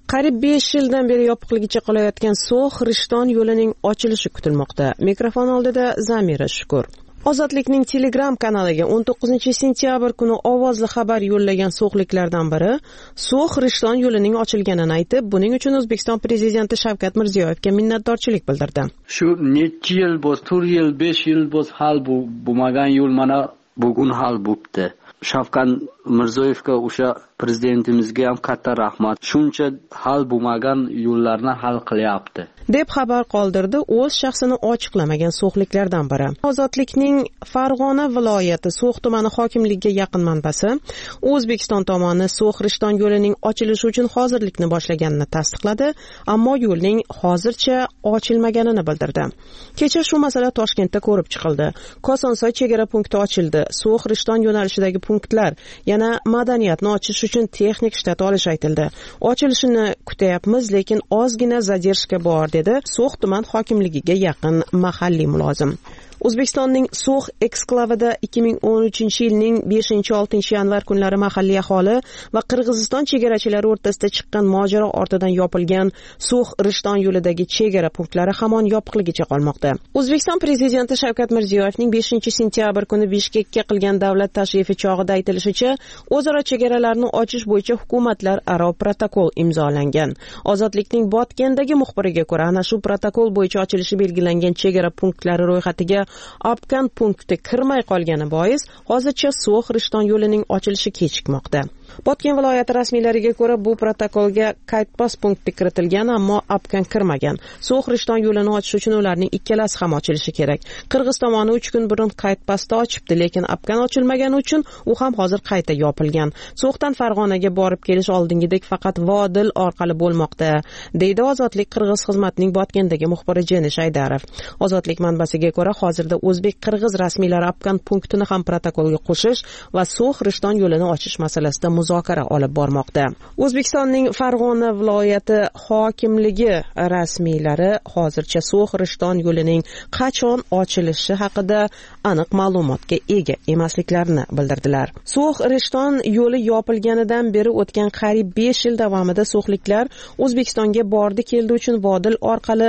Qariyb 5 yildan beri yopiqligicha qolayotgan So'x Rishton yo'lining ochilishi kutilmoqda. Mikrofon oldida Zamira Shukur. Ozodlikning Telegram kanaliga 19-sentyabr kuni ovozli xabar yo'llagan so'xliklardan biri So'x Rishton yo'lining ochilganini aytib, buning uchun O'zbekiston prezidenti Shavkat Mirziyoyevga minnatdorchilik bildirdi. Shu necha yil bo'z, 4 yil, 5 yil bo'z hal bo'lmagan yo'l mana bugun hal bo'libdi. Shavkat Mirziyoyevga o'sha prezidentimizga ham katta rahmat. Shuncha hal bo'lmagan yo'llarni hal qilyapti deb xabar qoldirdi o'z shaxsini ochiqlamagan so'xliklardan biri. Ozodlikning Farg'ona viloyati So'x tumani hokimligiga yaqin manbasi O'zbekiston tomoni So'x Rishton yo'lining ochilishi uchun hozirlikni boshlaganini tasdiqladi, ammo yo'lning hozircha ochilmaganini bildirdi. Kecha shu masala Toshkentda ko'rib chiqildi. Kosonsoy chegara punkti ochildi. So'x Rishton yo'nalishidagi punktlar yana madaniyatni ochish uchun texnik shtat olish aytildi. Ochilishini kutyapmiz, lekin ozgina zadержка bor, dedi So'x tuman hokimligiga yaqin mahalliy mulozim. O'zbekistonning So'x eksklavida 2013-yilning 5-6 yanvar kunlari mahalliy aholi va Qirg'iziston chegarachilari o'rtasida chiqqan mojaro ortidan yopilgan So'x Rishton yo'lidagi chegara punktlari hamon yopiqligicha qolmoqda. O'zbekiston prezidenti Shavkat Mirziyoyevning 5-sentyabr kuni Bishkekka qilgan davlat tashrifi chog'ida aytilishicha, o'zaro chegaralarni ochish bo'yicha hukumatlararo protokol imzolangan. Ozodlikning Botkendagi muxbiriga ko'ra, ana shu protokol bo'yicha ochilishi belgilangan chegara punktlari ro'yxatiga Apkan punkti kirmay qolgani bois hozircha So'x Rishton yo'lining ochilishi kechikmoqda. Botken viloyati rasmiylariga ko'ra, bu protokolga Kaytpas punkti kiritilgan, ammo Apkan kirmagan. So'x Rishton yo'lini ochish uchun ularning ikkalasi ham ochilishi kerak. Qirg'iz tomoni 3 kun burun Kaytpasda ochibdi, lekin Apkan ochilmagani uchun u ham hozir qayta yopilgan. So'xdan Farg'onaga borib kelish oldingidek faqat Vodil orqali bo'lmoqda, deydi Ozodlik Qirg'iz xizmatining Botgendagi muxbiri Jenish Aydarov. Ozodlik manbasiga ko'ra, hozirda o'zbek-qirg'iz rasmiylari Apkan punktini ham protokolga qo'shish va So'x Rishton yo'lini ochish masalasida muzokara olib bormoqda. O'zbekistonning Farg'ona viloyati hokimligi rasmiylari hozircha So'x Rishton yo'lining qachon ochilishi haqida aniq ma'lumotga ega emasliklarini bildirdilar. So'x Rishton yo'li yopilganidan beri o'tgan qariyb 5 yil davomida so'xliklar O'zbekistonga bordi-keldi uchun Vodil orqali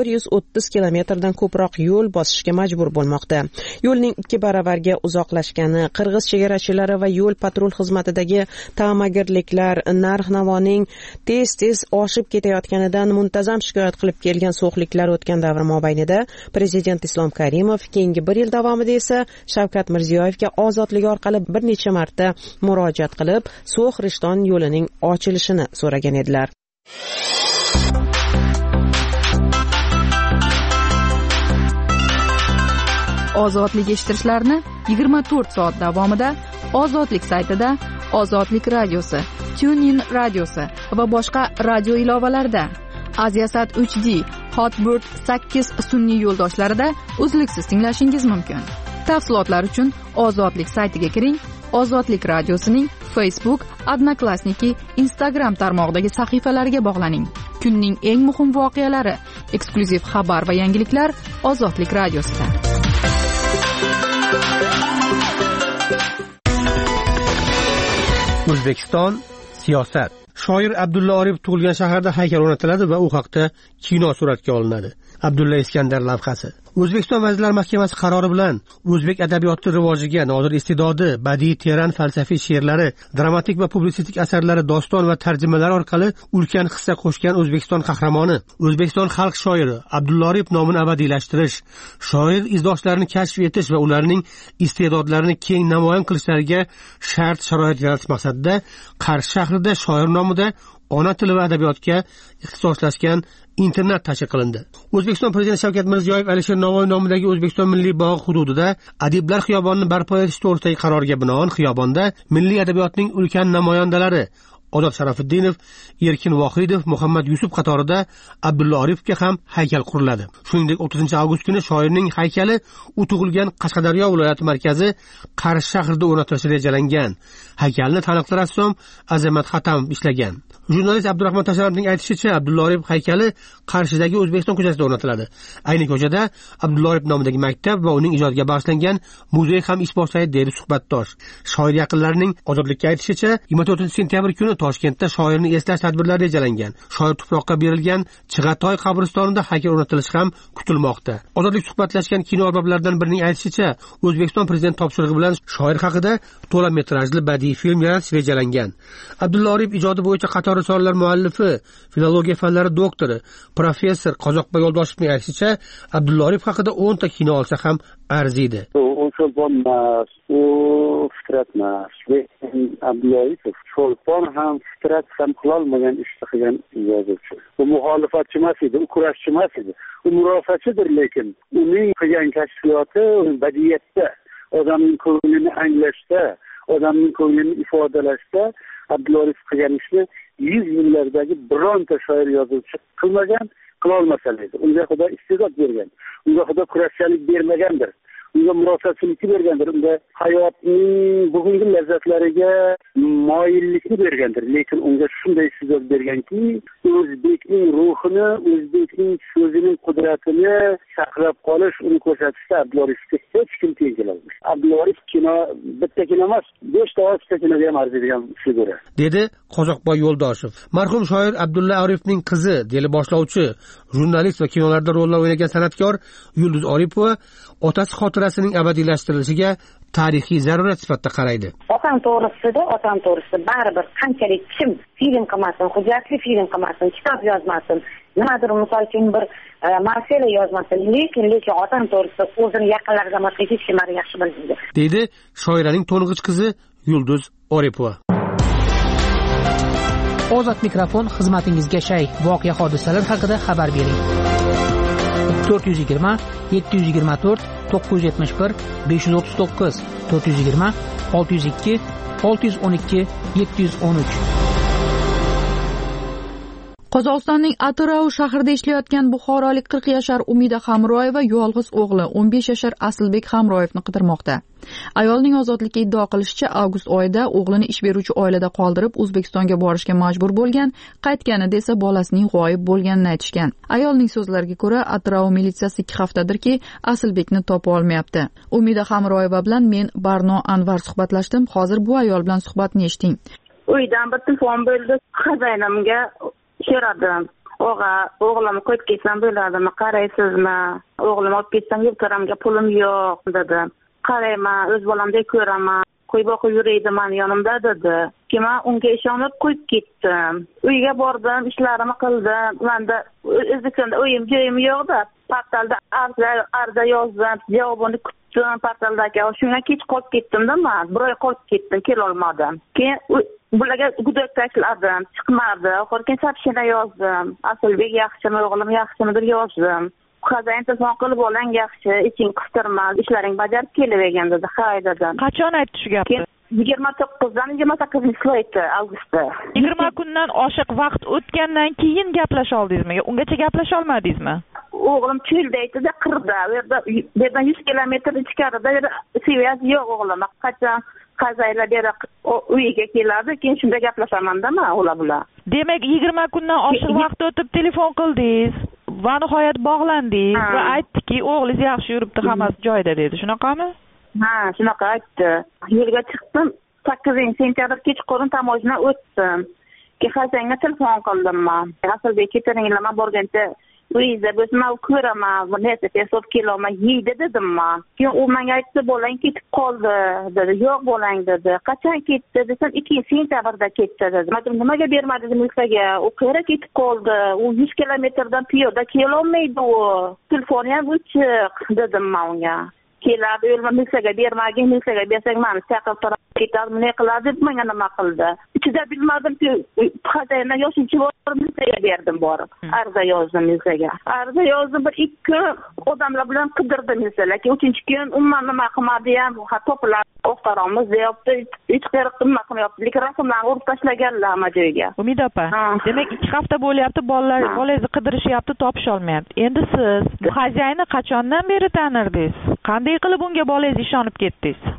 130 kilometrdan ko'proq yo'l bosishga majbur bo'lmoqda. Yo'lning 2 baravarga uzoqlashgani, qirg'iz chegarachilari va yo'l patrul xizmatidagi ta'magirliklar narx-navoning tez-tez oshib ketayotganidan muntazam shikoyat qilib kelgan so'xliklar o'tgan davr mobaynida prezident Islom Karimov keyingi 1 yil davomida esa Shavkat Mirziyoyevga ozodlik orqali bir necha marta murojaat qilib, So'x Rishton yo'lining ochilishini so'ragan edilar. Ozodlik eshittirishlarni 24 soat davomida Ozodlik saytida, Ozodlik radiosi, TuneIn radiosi va boshqa radio ilovalarida, Aziasat 3D, Hotbird 8 sun'iy yo'ldoshlarida uzluksiz tinglashingiz mumkin. Tafsilotlar uchun Ozodlik saytiga kiring. Ozodlik radiosining Facebook, Odnoklassniki, Instagram tarmog'idagi sahifalariga bog'laning. Kunning eng muhim voqealari, eksklyuziv xabar va yangiliklar Ozodlik radiosida. O'zbekiston siyosat. Shoir Abdulla Oripov tug'ilgan shaharda haykal o'rnatiladi va u haqda kino suratga olinadi. Abdulla Iskandar lavhasi. O'zbekiston Vazirlar Mahkamasi qarori bilan o'zbek adabiyoti rivojiga nodir iste'dodi, badiiy teran falsafiy she'rlari, dramatik va publisistik asarlari, doston va tarjimalar orqali ulkan hissa qo'shgan O'zbekiston qahramoni, O'zbekiston xalq shoiri Abdulla Oripov nomini abadiylashtirish, shoir izdoshlarini kashf etish va ularning iste'dodlarini keng namoyon qilishlariga shart-sharoit yaratish maqsadida Qarshi shahrida shoir nomida ona tili va adabiyotga ixtisoslashgan internat tashkil qilindi. O'zbekiston prezidenti Shavkat Mirziyoyev Alisher Navoiy nomidagi O'zbekiston Milliy bog'i hududida Adiblar xiyobonini barpo etish to'g'risidagi qarorga binoan xiyobonda milliy adabiyotning ulkan namoyandalari Ozod Sharafiddinov, Erkin Vohidov, Muhammad Yusuf qatorida Abdulla Oripovga ham haykal quriladi. Shuningdek, 30-avgust kuni shoirning haykali u tug'ilgan Qashqadaryo viloyati markazi Qarshi shahrida o'rnatilishi rejalangan. Haykalni taniqli rassom Azamat Xatamov ishlagan. Jurnalist Abdurahmon Tasharovning aytishicha, Abdulla Oripov haykali Qarshidagi O'zbekiston ko'chasida o'rnatiladi. Ayni ko'chada Abdulla Oripov nomidagi maktab va uning ijodiga bag'ishlangan muzey ham ish boshlaydi, deydi suhbatdosh. Shoir yaqinlarining Ozodlikka aytishicha, 24-sentyabr kuni Toshkentda shoirni eslash tadbirlari rejalangan. Shoir tuproqqa berilgan Chig'atoy qabristonida haykal o'rnatilishi ham kutilmoqda. Ozodlik suhbatlashgan kino arboblaridan birining aytishicha, O'zbekiston prezidenti topshirig'i bilan shoir haqida to'la metrajli badiiy film yaratish rejalangan. Abdulla Oripov ijodi bo'yicha qator risoralar muallifi, filologiya fanlari doktori, professor Qozoqboy Yo'ldoshevning aytishicha, Abdulla Oripov haqida 10 ta kino olsa ham arziydi. U cho'lponmas, u fitratmas. Abdulla Oripov cho'lpon ham fitrat ham qilolmagan ishni qilgan yozuvchi. U muxolifatchi emas edi, u kurashchi emas edi. U murofachidir, lekin uning qilgan kashfiyoti badiiyatda, odamning ko'nglini anglashda, odamning ko'nglini ifodalashda Abdulla Oripov qilgan ishni 100 yillardagi bironta shoir yozuvchi qilmagan, qilolmasan edi. Unga Xudo iste'dod bergan. Unga Xudo kurashchilik bermagandir. Unga murofatchilikni bergandir. Unga hayotning bugungi lazzatlariga moyillikni bergandir. Lekin unga shunday iste'dod berganki, o'zbekning ruhini, o'zbekning so'zining qudratini saqlab qolish, uni ko'rsatishda Abdulla Oripovga hech kim teng kelolmaydi. Abdulla Oripov kino bitta kino emas, 5 ta 6 ta kinoga ham arziydigan figura. Dedi Qozoqboy Yo'ldoshev. Marhum shoir Abdulla Oripovning qizi, deli boshlovchi, jurnalist va kinolarda rollar o'ynagan san'atkor Yulduz Oripova otasi xotirasining abadiylashtirilishiga tarixiy zarurat sifatida qaraydi. Otam to'g'risida baribir qanchalik kim film qilmasin, hujjatli film qilmasin, kitob yozmasin, nimadir misol uchun bir marsela yozmasin, lekin otam to'g'risida o'zini yaqinlaridan boshqa hech kim yaxshi bilmaydi, deydi shoiraning to'ng'ich qizi Yulduz Oripova. Ozod mikrofon xizmatingizga shay. Voqea hodisalar haqida xabar bering. 420 724 971 539 420 602 612 713. Qozog'istonning Atirau shahrida ishlayotgan buxorolik 40 yashar Umida Hamroyeva yolg'iz o'g'li 15 yashar Aslbek Hamroyevni qidirmoqda. Ayolning ozodlikka iddao qilishicha, avgust oyida o'g'lini ish beruvchi oilada qoldirib O'zbekistonga borishga majbur bo'lgan, qaytganida esa bolasining g'oyib bo'lganini aytishgan. Ayolning so'zlariga ko'ra, Atirau militsiyasi 2 haftadirki Aslbekni topa olmayapti. Umida Hamroyeva bilan men Barno Anvar suhbatlashdim. Hozir bu ayol bilan suhbatni eshiting. Uydan bir telefon bo'ldi, xazaynamga so'radim. O'g'lim qo'yib ketsam bo'ladimi, qaraysizmi? O'g'lim olib ketsam yurtaramga pulim yo'q dedi. Qarayman, o'z bolamdek ko'raman, qo'yib o'qib yuraydi mani yonimda dedi. Men unga ishonib qo'yib ketdim. Uyga bordim, ishlarimni qildim. Menda O'zbekistonda uyim yo'q-da. Portalda arza yozdim, javobini kutdim portaldagi. Shunga kech qolib ketdim-da men. Bir oy qolib ketdim, kela olmadim. Keyin bularga gudak tashladim, chiqmadi. Oxirgi sapshina yozdim. Aslbek yaxshimi, o'g'lim yaxshimi deb yozdim. Xazayn telefon qilib olang yaxshi, iching qistirma, ishlaring bajarib kelavergan dedi. Hay dedim. Qachon aytdi shu gapni? 29dan 28 aytdi avgustda. 20 kundan oshiq vaqt o'tgandan keyin gaplasha oldingizmi? Ungacha gaplasha olmadingizmi? O'g'lim cho'lda aytdi-da, qirda. Bu yerdan 100 kilometr ichkarida svязь yo'q o'g'lim. Qachon Xazaylar beri uyiga keladi, keyin shunda gaplashaman-da men ular bilan. Demak, 20 kundan oshiq vaqt o'tib telefon qildingiz va nihoyat bog'landingiz va aytdiki, o'g'lingiz yaxshi yuribdi, hammasi joyida dedi. Shunaqami? Ha, shunaqa aytdi. Yo'lga chiqdim, 8-sentyabr kechqurun tamojna o'tdim. Keyin Xazayga telefon qildim men. Aslbek ketiringlar, men borganda uyingizda bo'lsa men ko'raman, bu narsa tezroq kelolmay yeydi dedim men. Keyin u menga aytdi, bolang ketib qoldi dedi. Yo'q, bolang dedi. Qachon ketdi desam, 2-sentyabrda ketdi dedi. Men nimaga bermadingiz milsaga? U qayerga ketib qoldi? U 100 kilometrdan piyoda kelolmaydi u. Telefoni ham o'chiq dedim men unga. Keladi, yo'lma milsaga bermagin, milsaga bersak meni chaqirib turib ketadi, ne qiladi deb menga nima qildi. Ichida bilmadimki, Xazayna yoshinchi bor milsaga berdim borib. Arza yozdim milsaga. Arza yozdim, bir 2 odamlar bilan qidirdim milsaga. 3-chi kun umuman nima qilmadi ham, to'plab o'qtaramiz deyapti, hech qayerga nima qilmayapti. Lekin rasmlarni urib tashlaganlar hamma joyga. Umid opa, demak 2 hafta bo'lyapti, bolangizni qidirishyapti, topisha olmayapti. Endi siz Xazayni qachondan beri tanirdingiz? Qanday qilib unga bolangiz ishonib ketdingiz?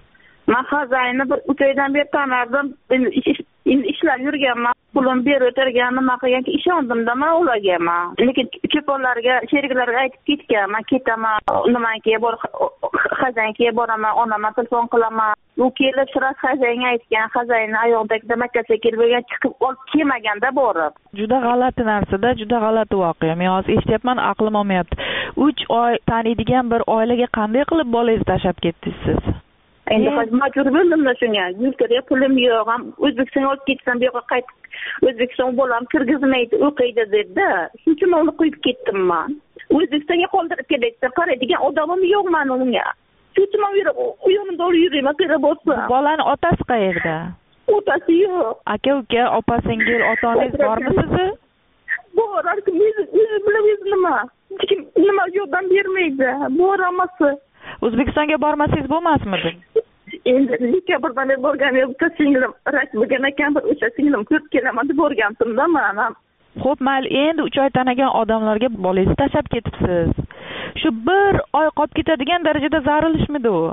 Men xazayni bir 3 oydan beri tanardim. Endi ishlab yurganman. Pulim berib o'tirgan, nima qilganki ishondimda men ularga. Lekin cho'ponlarga, sheriklarga aytib ketganman, ketaman, nimaga xazayniga boraman, onaman telefon qilaman. U kelib shiraz xazayniga aytgan, xazayni oyog'idagi makkaga kelib chiqib olib kelmaganda borib. Juda g'alati narsada, juda g'alati voqea. Men hozir eshityapman, aqlim olmayapti. 3 oy taniydigan bir oilaga qanday qilib bolangizni tashlab ketdingiz siz? Endi majbur bo'ldimda shunga. Yurtga pulim yo'q, ham O'zbekistonga olib ketsam, bu yoqqa qaytib O'zbekiston bolam kirgizmaydi, o'qiydi dedi. Shuning uchun uni qo'yib ketdim men. O'zbekistonga qoldirib kelayapti, qaraydigan odamim yo'q men unga. Shuning uchun men u yo'lda yurayman, kerak bo'lsa. Bolani otasi qayerda? Otasi yo'q. Aka-uka, opa-singil, ota-onangiz bormi sizni? Bor, bilamiz nima? Nima yordam bermaydi. Boramasi. O'zbekistonga bormasangiz bo'lmasmidi? Endi dekabrdan beri borganim yo'q, singlim rak bo'lgan ekan, bir o'sha singlim ko'rib kelaman deb borgandim-da men. Xo'p, mayli, endi 3 oy tanagan odamlarga bolangizni tashlab ketibsiz. Shu bir oy qolib ketadigan darajada zarilishmidi u?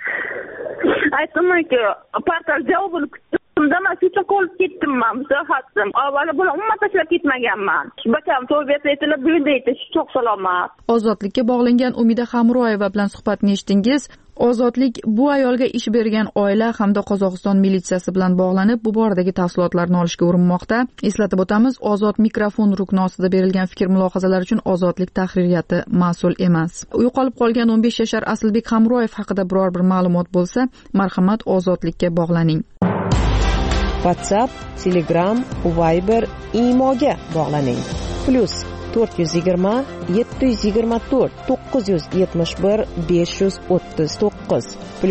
Aytdim-ku, portal javobini kutdim-da, men shu uchun qolib ketdim men, musahatdim. Avvalo bular umuman tashlab ketmaganman. Bakam to'g'ri aytdilar, buyurdi aytish, cho'q salomat. Ozodlikka bog'langan Umida Hamroyeva bilan suhbatni eshitdingiz. Ozodlik bu ayolga ish bergan oila hamda Qozog'iston militsiyasi bilan bog'lanib, bu boradagi tafsilotlarni olishga urinmoqda. Eslatib o'tamiz, Ozod mikrofon rukni ostida berilgan fikr-mulohazalar uchun Ozodlik tahririyati mas'ul emas. Yo'qolib qolgan 15 yashar Aslbek Hamroyev haqida biror bir ma'lumot bo'lsa, marhamat Ozodlikka bog'laning. WhatsApp, Telegram, Viber, Imoga bog'laning. +420 724 971 539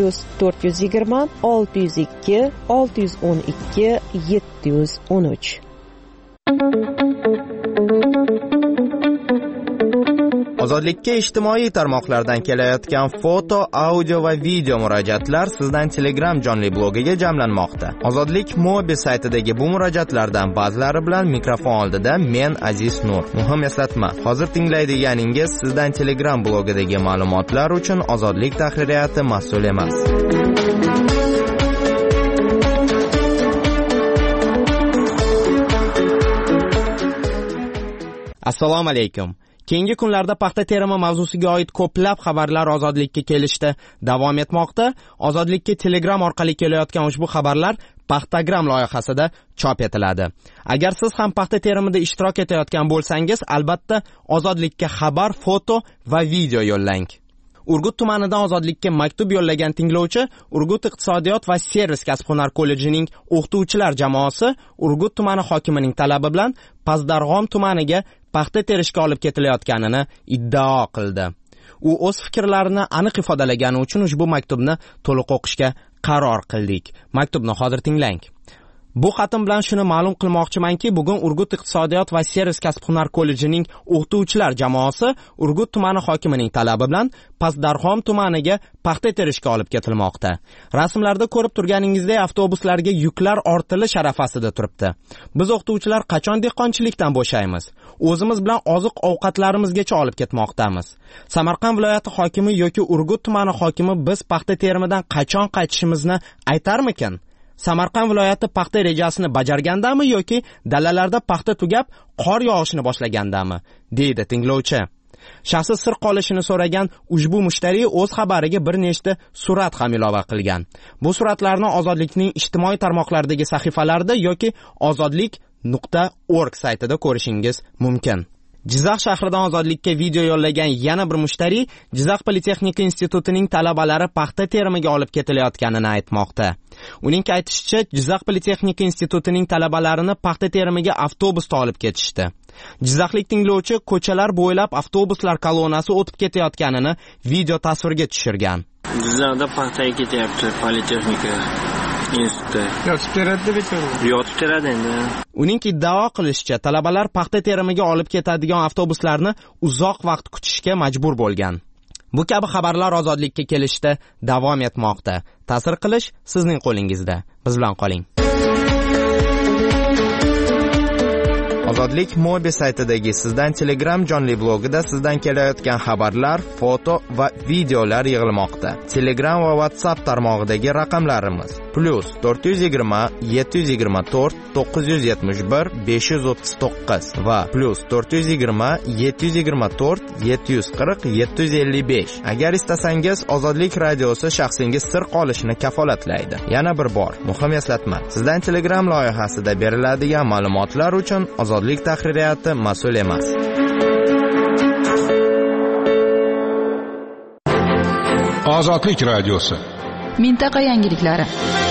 +420 602 612 713. Ozodlikka ijtimoiy tarmoqlardan kelayotgan foto, audio va video murojaatlar sizdan Telegram jonli blogiga jamlanmoqda. Ozodlik mobil saytidagi bu murojaatlardan ba'zilari bilan mikrofon oldida men Aziz Nur. Muhim eslatma, hozir tinglaydiganingiz sizdan Telegram blogidagi ma'lumotlar uchun Ozodlik tahririyati mas'ul emas. Assalomu alaykum. Keyingi kunlarda paxta terimi mavzusiga oid ko'plab xabarlar Ozodlikka kelishdi. Davom etmoqda. Ozodlikka Telegram orqali kelayotgan ushbu xabarlar Paxtagram loyihasida chop etiladi. Agar siz ham paxta terimida ishtirok etayotgan bo'lsangiz, albatta Ozodlikka xabar, foto va video yo'llang. Urgut tumanidan Ozodlikka maktub yo'llagan tinglovchi Urgut iqtisodiyot va servis kasb-hunar kollejining o'qituvchilar jamoasi Urgut tumani hokimining talabi bilan Pazdarg'om tumaniga paxta terishga olib ketilayotganini iddao qildi. U o'z fikrlarini aniq ifodalagani uchun ushbu maktubni to'liq o'qishga qaror qildik. Maktubni hozir tinglang. Bu xatim bilan shuni ma'lum qilmoqchimanki, bugun Urgut iqtisodiyot va servis kasb-hunar kollejining o'qituvchilar jamoasi Urgut tumani hokimining talabi bilan Pazdarg'om tumaniga paxta terishga olib ketilmoqda. Rasmlarda ko'rib turganingizdek avtobuslarga yuklar ortilish arafasida turibdi. Biz o'qituvchilar qachon dehqonchilikdan bo'shaymiz? O'zimiz bilan oziq-ovqatlarimizgacha olib ketmoqdamiz. Samarqand viloyati hokimi yoki Urgut tumani hokimi biz paxta terimidan qachon qaytishimizni aytarmikin? Samarqand viloyati paxta rejasini bajargandami yoki dalalarda paxta tugab qor yog'ishni boshlagandami, deydi tinglovchi. Shaxsi sir qolishini so'ragan ushbu mushtariy o'z xabariga bir nechta surat ham ilova qilgan. Bu suratlarni Ozodlikning ijtimoiy tarmoqlardagi sahifalarida yoki ozodlik.org saytida ko'rishingiz mumkin. Jizzax shahridan Ozodlikka video yo'llagan yana bir mushtariy Jizzax Politexnika institutining talabalari paxta terimiga olib ketilayotganini aytmoqda. Uning aytishicha, Jizzax Politexnika institutining talabalarini paxta terimiga avtobusda olib ketishdi. Jizzaxlik tinglovchi ko'chalar bo'ylab avtobuslar kolonnasi o'tib ketayotganini video tasvirga tushirgan. Jizzaxda paxtaga ketyapti Politexnika instituti. Yotib teradi bechora. Yotib teradi endi. Uning iddao qilishicha, talabalar paxta terimiga olib ketadigan avtobuslarni uzoq vaqt kutishga majbur bo'lgan. Bu kabi xabarlar Ozodlikka kelishda davom etmoqda. Ta'sir qilish sizning qo'lingizda. Biz bilan qoling. Ozodlik Mobi saytidagi Sizdan Telegram jonli blogida sizdan kelayotgan xabarlar, foto va videolar yig'ilmoqda. Telegram va WhatsApp tarmog'idagi raqamlarimiz +420 724 971 539 va +420 724 740 755. Agar istasangiz, Ozodlik radiosi shaxsingiz sir qolishini kafolatlaydi. Yana bir bor, muhim eslatma. Sizdan Telegram loyihasida beriladigan ma'lumotlar uchun Ozodlik tahririyati mas'ul emas. Ozodlik radiosi. Mintaqa yangiliklari.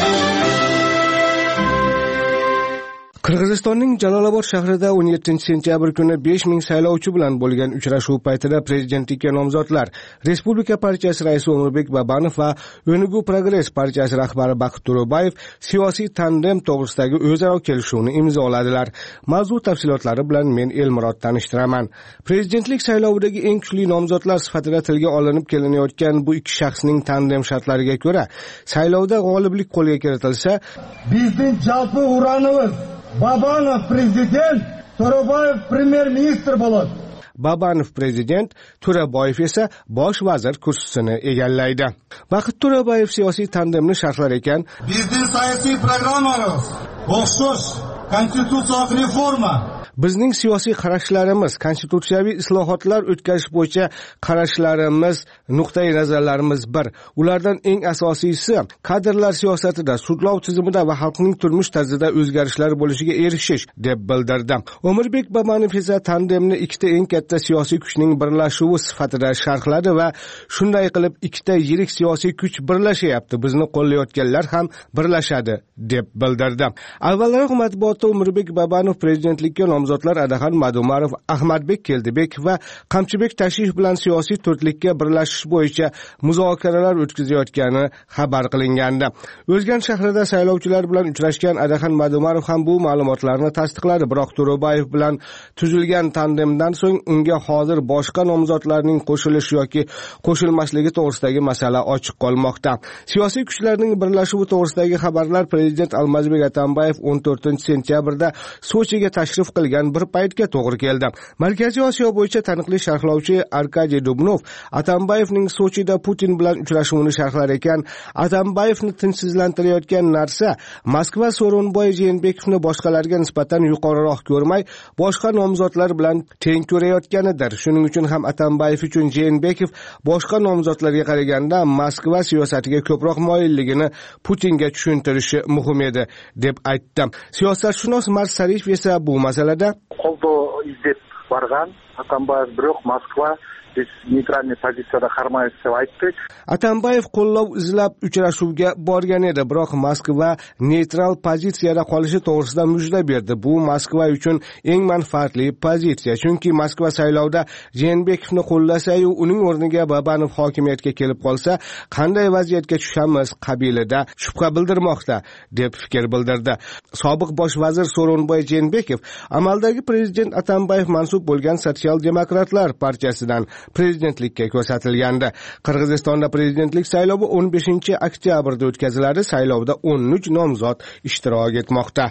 Qirg'izistonning Jalolobod shahrida 17-sentyabr kuni 5000 saylovchi bilan bo'lgan uchrashuv paytida prezidentlikka nomzodlar Respublika partiyasi raisi O'mirbek Babanov va O'nugu Progress partiyasi rahbari Baqit To'ro'bayev siyosiy tandem to'g'risidagi o'zaro kelishuvni imzoladilar. Mavzu tafsilotlari bilan men Elmurod tanishtiraman. Prezidentlik saylovidagi eng kuchli nomzodlar sifatida tilga olinib kelinayotgan bu ikki shaxsning tandem shartlariga ko'ra, saylovda g'oliblik qo'lga kiritilsa, bizning jalpi uranimiz Babanov prezident, To'ro'bayev premyer-ministr bo'ladi. Babanov prezident, To'ro'bayev esa bosh vazir kursisini egallaydi. Baqit To'ro'bayev siyosiy tandemni sharhlar ekan, bizning siyosiy programmamiz o'xshash konstitutsiyaviy reforma. Bizning siyosiy qarashlarimiz, konstitutsiyaviy islohotlar o'tkazish bo'yicha qarashlarimiz, nuqtai nazarlarimiz bir. Ulardan eng asosiysi kadrlar siyosatida, sudlov tizimida va xalqning turmush tarzida o'zgarishlar bo'lishiga erishish deb bildirdi. O'mirbek Babanov esa tandemni ikkita eng katta siyosiy kuchning birlashuvi sifatida sharhladi va shunday qilib ikkita yirik siyosiy kuch birlashyapti, bizni qo'llayotganlar ham birlashadi deb bildirdi. Avvalroq matbuotda O'mirbek Babanov prezidentlikka nomzodlar Adaxon Madumarov, Ahmadbek Keldibek va Qamchibek Tashrif bilan siyosiy to'rtlikka birlashish bo'yicha muzokaralar o'tkazayotgani xabar qilingandi. O'zgan shahrida saylovchilar bilan uchrashgan Adaxon Madumarov ham bu ma'lumotlarni tasdiqladi, biroq To'ro'bayev bilan tuzilgan tandemdan so'ng unga hozir boshqa nomzodlarning qo'shilish yoki qo'shilmasligi to'g'risidagi masala ochiq qolmoqda. Siyosiy kuchlarning birlashuvi to'g'risidagi xabarlar Prezident Almazbek Atambayev 14-sentyabrda Sochiga tashrif qilgan bir paytga to'g'ri keldi. Markaziy Osiyo bo'yicha taniqli sharhlovchi Arkadiy Dubnov Atambayevning Sochida Putin bilan uchrashuvini sharhlar ekan, Atambayevni tinchsizlantirayotgan narsa Moskva So'ronboy Jeenbekovni boshqalarga nisbatan yuqoriroq ko'rmay, boshqa nomzodlar bilan teng ko'rayotganidir. Shuning uchun ham Atambayev uchun Jeenbekov boshqa nomzodlarga qaraganda Moskva siyosatiga ko'proq moyilligini Putinga tushuntirishi muhim edi deb aytdi. Siyosatshunos Mars Sarif esa bu masalada qo'lda izlab borgan Atambayev biroq Moskva biz neytralniy pozitsiyada qarmaymiz deb aytdi. Atambayev qo'llov izlab uchrashuvga borgan edi, biroq Moskva neytral pozitsiyada qolishi to'g'risida mujda berdi. Bu Moskva uchun eng manfaatli pozitsiya, chunki Moskva saylovda Jeenbekovni qo'llasa-yu, uning o'rniga Babanov hokimiyatga kelib qolsa, qanday vaziyatga tushamiz qabilida shubha bildirmoqda deb fikr bildirdi. Sobiq bosh vazir So'ronboy Jeenbekov amaldagi prezident Atambayev mansub bo'lgan Sotsial-demokratlar partiyasidan prezidentlikka ko'rsatilgandi. Qirg'izistonda prezidentlik saylovi 15-oktyabrda o'tkaziladi. Saylovda 13 nomzod ishtirok etmoqda.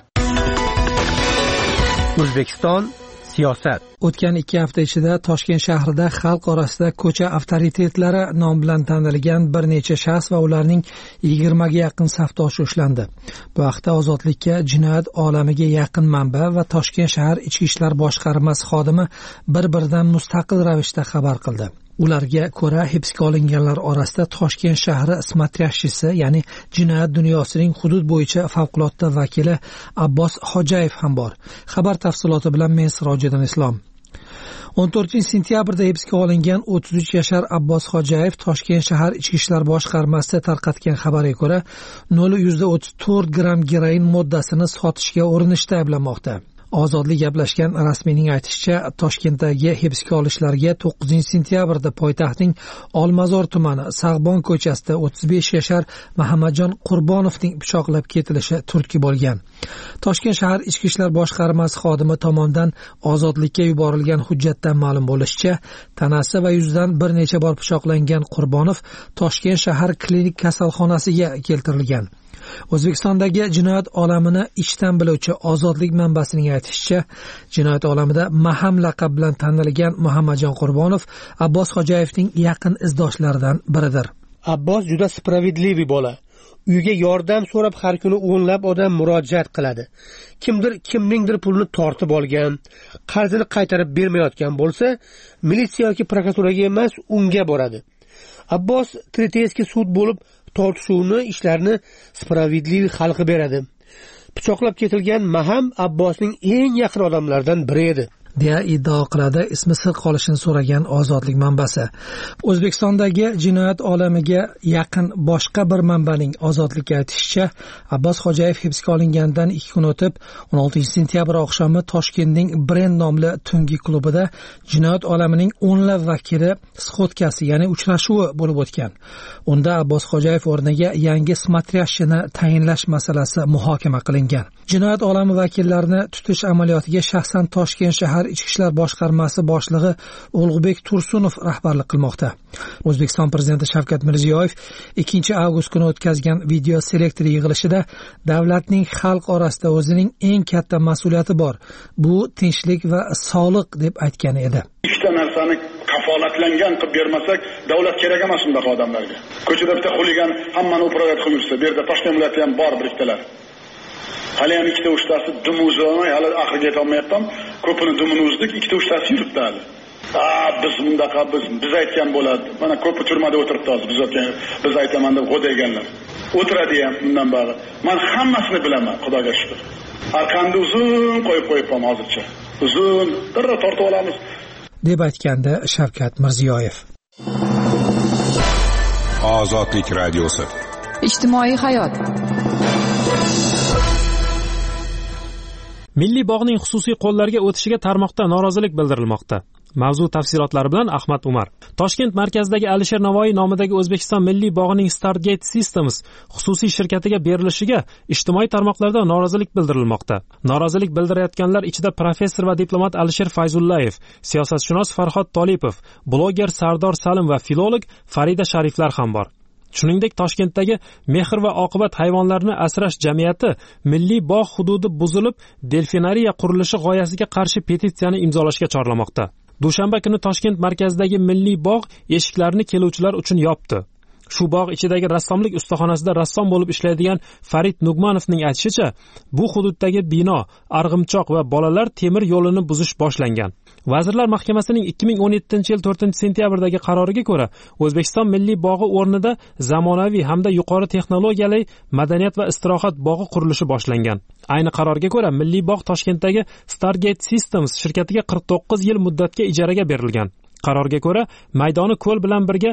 O'zbekiston siyosat. O'tgan 2 hafta ichida Toshkent shahrida xalq orasida ko'cha avtoritetlari nom bilan tanilgan bir necha shaxs va ularning 20 ga yaqin safdoshi ushlandi. Bu haqda Ozodlikka jinoyat olamiga yaqin manba va Toshkent shahar ichki ishlar boshqarmasi xodimi bir-biridan mustaqil ravishda xabar qildi. Ularga ko'ra, hibsga olinganlar orasida Toshkent shahri smatrashchisi, ya'ni jinoyat dunyosining hudud bo'yicha favqulodda vakili Abbos Xo'jayev ham bor. Xabar tafsiloti bilan men Sirojiddin Islom. 14-sentyabrda hibsga olingan 33 yashar Abbos Xo'jayev Toshkent shahar ichki ishlar boshqarmasida tarqatgan xabarga ko'ra 0.34 gram geroin moddasini sotishga urinishda ayblanmoqda. Ozodlik gaplashgan rasmiyning aytishicha, Toshkentdagi hibsga olishlarga 9-sentyabrda poytaxtning Olmazor tumani Sag'bon ko'chasida 35 yashar Muhammadjon Qurbonovning pichoqlab ketilishi turtki bo'lgan. Toshkent shahar ichki ishlar boshqarmasi xodimi tomonidan Ozodlikka yuborilgan hujjatdan ma'lum bo'lishicha, tanasi va yuzidan bir necha bor pichoqlangan Qurbonov Toshkent shahar klinik kasalxonasiga keltirilgan. O'zbekistondagi jinoyat olamini ichdan biluvchi Ozodlik manbasining aytishicha, jinoyat olamida Maham laqab bilan tanilgan Muhammadjon Qurbonov Abbos Xojayevning yaqin izdoshlaridan biridir. Abbos juda spravedliy bola. Uyga yordam so'rab har kuni o'nlab odam murojaat qiladi. Kimdir kimningdir pulini tortib olgan, qarzini qaytarib bermayotgan bo'lsa, militsiya yoki prokuraturaga emas, unga boradi. Abbos Treteyskiy sud bo'lib tortishuvni ishlarni spravedliy hal qilib beradi. Pichoqlab ketilgan Maham Abbosning eng yaqin odamlaridan biri edi. deya iddao qiladi ismi sir qolishini so'ragan Ozodlik manbasi. O'zbekistondagi jinoyat olamiga yaqin boshqa bir manbaning Ozodlikka aytishicha, Abbos Xo'jayev hibsga olingandan 2 kun o'tib 16 sentyabr oqshomi Toshkentning Brend nomli tungi klubida jinoyat olamining o'nlab vakili sxotkasi, ya'ni uchrashuvi bo'lib o'tgan. Unda Abbos Xo'jayev o'rniga yangi smatrashchini tayinlash masalasi muhokama qilingan. Jinoyat olami vakillarini tutish amaliyotiga shaxsan Toshkent shahar Ichki ishlar boshqarmasi boshlig'i Ulug'bek Tursunov rahbarlik qilmoqda. O'zbekiston prezidenti Shavkat Mirziyoyev 2 avgust kuni o'tkazgan video selektor yig'ilishida davlatning xalq orasida o'zining eng katta mas'uliyati bor. Bu tinchlik va sog'liq deb aytgan edi. Ikkita narsani kafolatlangan qilib bermasak, davlat kerak emas undaqa odamlarga. Ko'chada bitta xuligan hammani uprayat qilib yursa, bu yerda Toshkent viloyati ham bor biriktalar. Hali ham ikkita uchtasi dumuzlamay, hali oxiriga yeta olmayapman. Ko'pini dumini uzdik, ikkita uchtasi yuribdi hali. Biz bundaqa biz aytgan bo'ladi. Mana ko'pi turmada o'tiribdi hozir. Biz aytaman deb g'o'daganlar. O'tiradi ham bundan bari. Men hammasini bilaman, Xudoga shukr. Arqamda uzun qo'yib qo'yibman hozircha. Uzun darra tortib olamiz deb aytganda Shavkat Mirziyoyev. Ozodlik radiosi. Ijtimoiy hayot. Milliy bog'ning xususiy qo'llarga o'tishiga tarmoqda norozilik bildirilmoqda. Mavzu tafsilotlari bilan Ahmad Umar. Toshkent markazidagi Alisher Navoiy nomidagi O'zbekiston Milliy bog'ining Stargate Systems xususiy shirkatiga berilishiga ijtimoiy tarmoqlarda norozilik bildirilmoqda. Norozilik bildirayotganlar ichida professor va diplomat Alisher Fayzullayev, siyosatshunos Farhod Tolipov, bloger Sardor Salim va filolog Farida Shariflar ham bor. Shuningdek, Toshkentdagi Mehr va oqibat hayvonlarni asrash jamiyati milliy bog' hududi buzilib, delfinariya qurilishi g'oyasiga qarshi petitsiyani imzolashga chorlamoqda. Dushanba kuni Toshkent markazidagi milliy bog' eshiklarini keluvchilar uchun yopdi. Shu bog' ichidagi rassomlik ustaxonasida rassom bo'lib ishlaydigan Farid Nugmanovning aytishicha, bu hududdagi bino, arg'imchoq va bolalar temir yo'lini buzish boshlangan. Vazirlar Mahkamasining 2017-yil 4-sentyabrdagi qaroriga ko'ra, O'zbekiston Milliy bog'i o'rnida zamonaviy hamda yuqori texnologiyali madaniyat va istirohat bog'i qurilishi boshlangan. Ayni qarorga ko'ra, Milliy bog' Toshkentdagi Stargate Systems shirkatiga 49 yil muddatga ijaraga berilgan. Qarorga ko'ra, maydoni ko'l bilan birga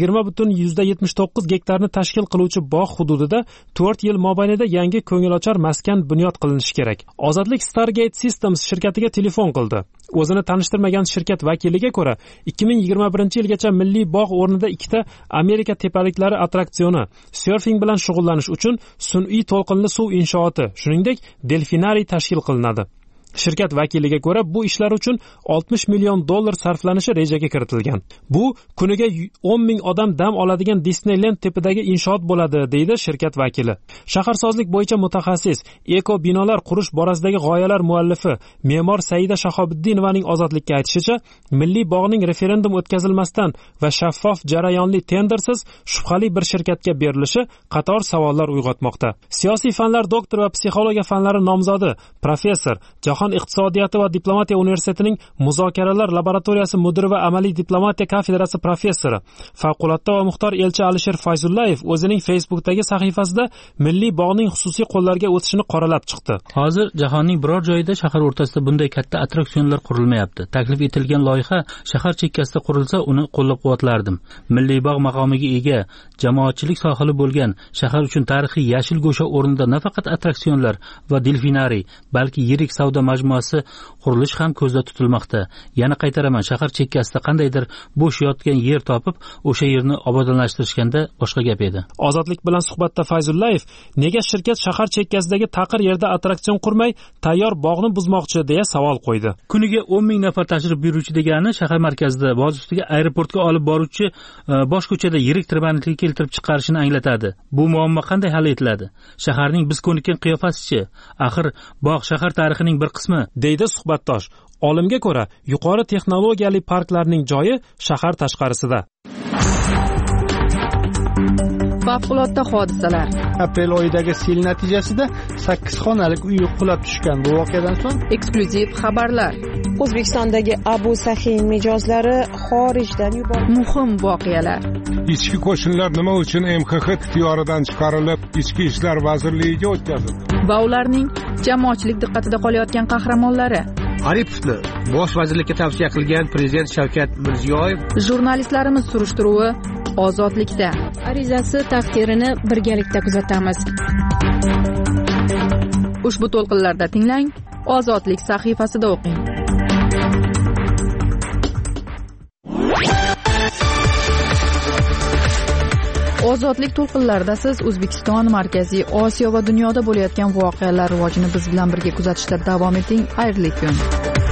20.79 gektarni tashkil qiluvchi bog' hududida 4 yil mobaynida yangi ko'ngilochar maskan bunyod qilinishi kerak. Ozodlik Stargate Systems shirkatiga telefon qildi. O'zini tanishtirmagan shirkat vakiliga ko'ra, 2021-yilgacha milliy bog' o'rnida 2 Amerika tepaliklari attraksioni, surfing bilan shug'ullanish uchun sun'iy to'lqinli suv inshooti, shuningdek, delfinariy tashkil qilinadi. Shirkat vakiliga ko'ra, bu ishlar uchun $60 million sarflanishi rejaga kiritilgan. Bu kuniga 10 ming odam dam oladigan Disneyland tipidagi inshoot bo'ladi, deydi shirkat vakili. Shaharsozlik bo'yicha mutaxassis, eko binolar qurish borasidagi g'oyalar muallifi, me'mor Saida Shahobiddinovaning Ozodlikka aytishicha, milliy bog'ning referendum o'tkazilmasdan va shaffof jarayonli tendersiz shubhali bir shirkatga berilishi qator savollar uyg'otmoqda. Siyosiy fanlar doktor va psixologiya fanlari nomzodi, professor, Jahon iqtisodiyoti va diplomatiya universitetining muzokaralar laboratoriyasi mudiri va amaliy diplomatiya kafedrasi professori, favqulodda va muxtor elchi Alisher Fayzullayev o'zining Facebook'dagi sahifasida milliy bog'ning xususiy qo'llarga o'tishini qoralab chiqdi. Hozir jahonning biror joyida shahar o'rtasida bunday katta attraksionlar qurilmayapti. Taklif etilgan loyiha shahar chekkasida qurilsa, uni qo'llab-quvvatlardim. Milliy bog' maqomiga ega, jamoatchilik sohili bo'lgan shahar uchun tarixiy yashil go'sha o'rnida nafaqat attraksionlar va delfinariy, balki yirik savdo majmuasi qurilish ham ko'zda tutilmoqda. Yana qaytaraman, shahar chekkasida qandaydir bo'sh yotgan yer topib, o'sha yerni obodonlashtirishganda boshqa gap edi. Ozodlik bilan suhbatda Fayzullayev nega shirkat shahar chekkasidagi taqir yerda attraksion qurmay, tayyor bog'ni buzmoqchi deya savol qo'ydi. Kuniga 10 ming nafar tashrif buyuruvchi degani shahar markazida boz ustiga aeroportga olib boruvchi bosh ko'chada yirik tirbandlikka keltirib chiqarishini anglatadi. Bu muammo qanday hal etiladi? Shaharning biz ko'nikkan qiyofasi-chi? Axir bog' shahar tarixining bir qismi, deydi suhbatdosh. Olimga ko'ra, yuqori texnologiyali parklarning joyi shahar tashqarisida. Favqulodda hodisalar. Aprel oyidagi sel natijasida 8 xonalik uy qulab tushgan. Bu voqeadan so'ng eksklyuziv xabarlar. O'zbekistondagi Abu Sahin mijozlari xorijdan yuborildi. Muhim voqealar. Ichki qo'shinlar nima uchun MXX ixtiyoridan chiqarilib, Ichki ishlar vazirligiga o'tkazildi? Va ularning jamoatchilik diqqatida qolayotgan qahramonlari. Aripovni bosh vazirlikka tavsiya qilgan prezident Shavkat Mirziyoyev. Jurnalistlarimiz surishtiruvi Ozodlikda. Arizasi taqdirini birgalikda kuzatamiz. Ushbu to'lqinlarda tinglang, Ozodlik sahifasida o'qing. Ozodlik to'lqinlarida siz O'zbekiston, Markaziy Osiyo va dunyoda bo'layotgan voqealar rivojini biz bilan birga kuzatishda davom eting. Xayrli kun.